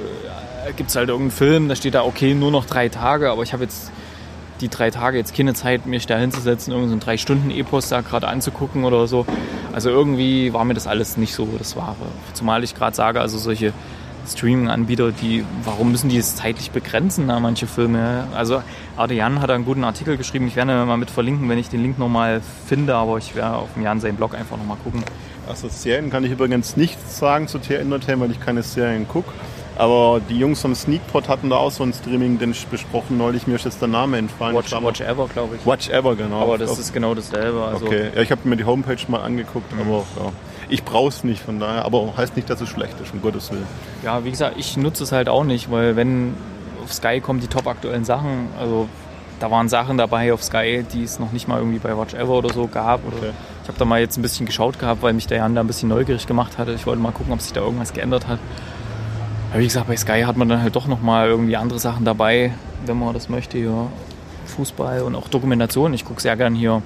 äh, gibt es halt irgendeinen Film, da steht da, okay, nur noch drei Tage, aber ich habe jetzt die drei Tage jetzt keine Zeit, mich da hinzusetzen, irgendeinen so drei Stunden Epos da gerade anzugucken oder so. Also irgendwie war mir das alles nicht so das Wahre. Zumal ich gerade sage, also solche Streaming-Anbieter, die, warum müssen die es zeitlich begrenzen, na, manche Filme? Also Adrian hat einen guten Artikel geschrieben, ich werde mal mit verlinken, wenn ich den Link nochmal finde, aber ich werde auf dem Jan seinen Blog einfach nochmal gucken. Also Serien kann ich übrigens nichts sagen zu T-Entertain, weil ich keine Serien gucke. Aber die Jungs vom Sneakpot hatten da auch so ein Streaming, den ich besprochen neulich, mir ist jetzt der Name entfallen. Watch, Watch Ever, glaube ich. Watch Ever, genau. Aber das ist genau dasselbe. Also okay, ja, ich habe mir die Homepage mal angeguckt, mhm. aber ja. Ich brauche es nicht, von daher, aber heißt nicht, dass es schlecht ist, um Gottes Willen. Ja, wie gesagt, ich nutze es halt auch nicht, weil wenn auf Sky kommen die top aktuellen Sachen, also da waren Sachen dabei auf Sky, die es noch nicht mal irgendwie bei Watch Ever oder so gab. Oder okay. Ich habe da mal jetzt ein bisschen geschaut gehabt, weil mich der Jan da ein bisschen neugierig gemacht hatte. Ich wollte mal gucken, ob sich da irgendwas geändert hat. Aber wie gesagt, bei Sky hat man dann halt doch nochmal irgendwie andere Sachen dabei, wenn man das möchte, ja. Fußball und auch Dokumentation. Ich gucke sehr gern hier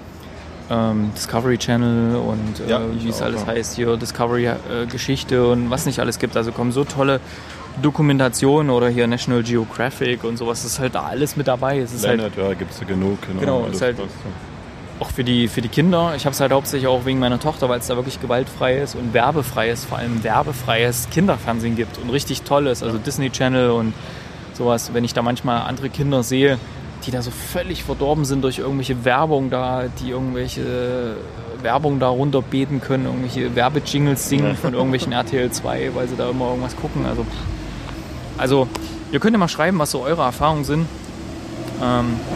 ähm, Discovery Channel und äh, ja, wie es alles ja. heißt, hier Discovery äh, Geschichte und was nicht alles gibt. Also kommen so tolle Dokumentationen oder hier National Geographic und sowas. Das ist halt da alles mit dabei. Es ist Planet, halt, ja, gibt es ja genug. Genau, genau ist halt auch für die, für die Kinder. Ich habe es halt hauptsächlich auch wegen meiner Tochter, weil es da wirklich gewaltfreies und werbefreies, vor allem werbefreies Kinderfernsehen gibt und richtig tolles, also Disney Channel und sowas. Wenn ich da manchmal andere Kinder sehe, die da so völlig verdorben sind durch irgendwelche Werbung da, die irgendwelche Werbung da runterbeten können, irgendwelche Werbejingles singen von irgendwelchen R T L zwei, weil sie da immer irgendwas gucken. Also, also ihr könnt ja mal schreiben, was so eure Erfahrungen sind. Ähm,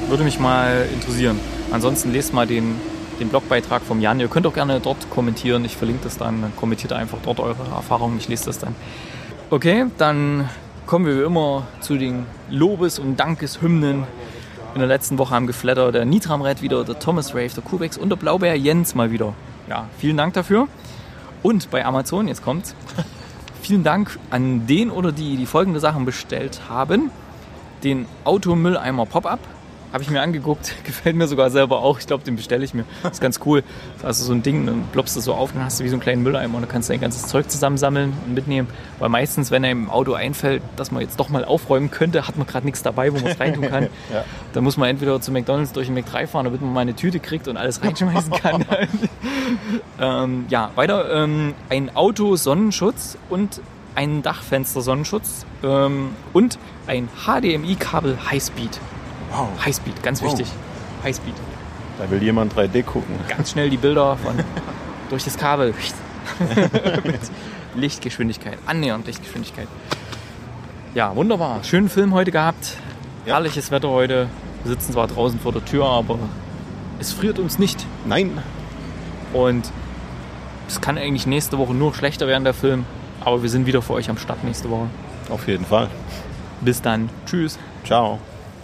Würde mich mal interessieren. Ansonsten lest mal den, den Blogbeitrag vom Jan. Ihr könnt auch gerne dort kommentieren. Ich verlinke das dann. Kommentiert einfach dort eure Erfahrungen. Ich lese das dann. Okay, dann kommen wir wie immer zu den Lobes- und Dankeshymnen. In der letzten Woche haben geflattert der Nitramred wieder, der Thomas Rave, der Kubex und der Blaubeer Jens mal wieder. Ja, vielen Dank dafür. Und bei Amazon, jetzt kommt's, vielen Dank an den oder die, die folgende Sachen bestellt haben. Den Automülleimer Pop-Up habe ich mir angeguckt, gefällt mir sogar selber auch. Ich glaube, den bestelle ich mir. Das ist ganz cool. Das ist also so ein Ding, dann ploppst du so auf, dann hast du wie so einen kleinen Mülleimer und dann kannst du dein ganzes Zeug zusammensammeln und mitnehmen. Weil meistens, wenn einem im Auto einfällt, dass man jetzt doch mal aufräumen könnte, hat man gerade nichts dabei, wo man es reintun kann. Ja. Dann muss man entweder zu McDonald's durch den McDrive fahren, damit man mal eine Tüte kriegt und alles reinschmeißen kann. ähm, ja, weiter. Ähm, ein Auto-Sonnenschutz und ein Dachfenster-Sonnenschutz ähm, und ein H D M I-Kabel Highspeed. Wow. Highspeed, ganz wow. wichtig. Highspeed. Da will jemand drei D gucken. Ganz schnell die Bilder von durch das Kabel. Mit Lichtgeschwindigkeit, annähernd Lichtgeschwindigkeit. Ja, wunderbar. Schönen Film heute gehabt. Ja. Herrliches Wetter heute. Wir sitzen zwar draußen vor der Tür, aber es friert uns nicht. Nein. Und es kann eigentlich nächste Woche nur schlechter werden, der Film. Aber wir sind wieder für euch am Start nächste Woche. Auf jeden Fall. Bis dann. Tschüss. Ciao.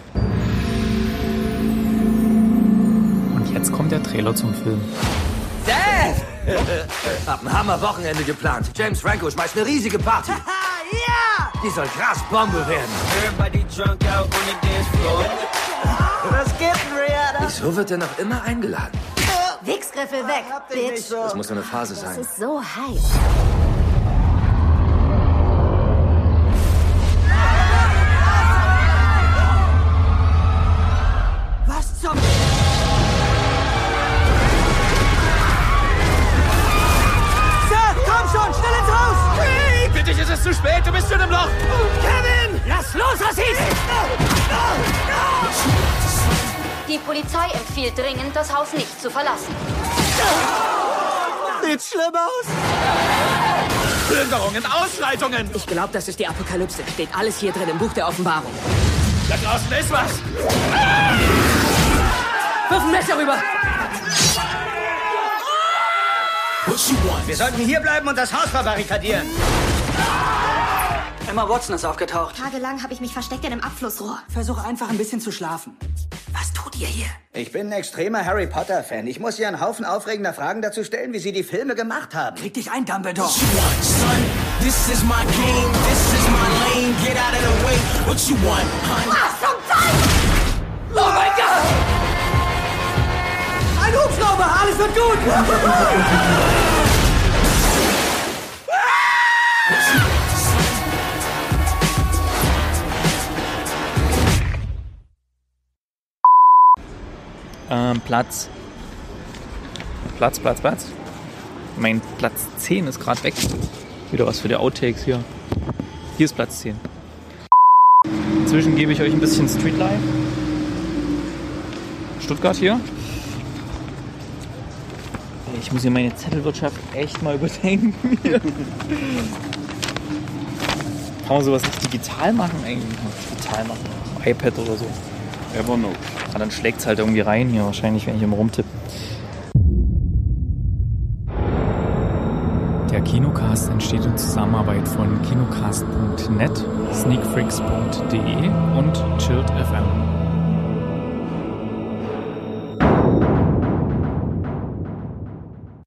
Und jetzt kommt der Trailer zum Film. Dad! Hab ein Hammer-Wochenende geplant. James Franco schmeißt eine riesige Party. Ja! Die soll krass Bombe werden. Was geht denn, Rihanna? Wieso wird er noch immer eingeladen? Wichsgriffel weg, Bitch. Das muss eine Phase sein. Das ist so heiß. Was zum... Sir, komm schon, schnell ins Haus! Hey, für dich ist es zu spät, du bist schon im Loch! Kevin! Lass los, Assis! Die Polizei empfiehlt dringend, das Haus nicht zu verlassen. Sieht schlimm aus. Plünderungen, Ausschreitungen! Ich glaube, das ist die Apokalypse. Steht alles hier drin im Buch der Offenbarung. Da draußen ist was! Wirf ein Messer rüber! Wir sollten hier bleiben und das Haus verbarrikadieren. Emma Watson ist aufgetaucht. Tagelang habe ich mich versteckt in einem Abflussrohr. Versuch einfach ein bisschen zu schlafen. Was tut ihr hier? Ich bin ein extremer Harry Potter-Fan. Ich muss ihr einen Haufen aufregender Fragen dazu stellen, wie sie die Filme gemacht haben. Krieg dich ein, Dumbledore. This is my game, this is my lane. Get out of the way. What you want, honey? Was zum Teufel? Oh mein Gott! Ein Hubschrauber, alles wird gut! Ähm, Platz. Platz, Platz, Platz. Mein Platz zehn ist gerade weg. Wieder was für die Outtakes hier. Hier ist Platz zehn. Inzwischen gebe ich euch ein bisschen Streetlife. Stuttgart hier. Ich muss hier meine Zettelwirtschaft echt mal überdenken. Kann man sowas nicht digital machen eigentlich? Digital machen. Auf iPad oder so. Evernote. Ah, dann schlägt es halt irgendwie rein hier wahrscheinlich, wenn ich immer rumtippe. Der Kinocast entsteht in Zusammenarbeit von kinocast punkt net, sneakfreaks punkt de und chilledfm.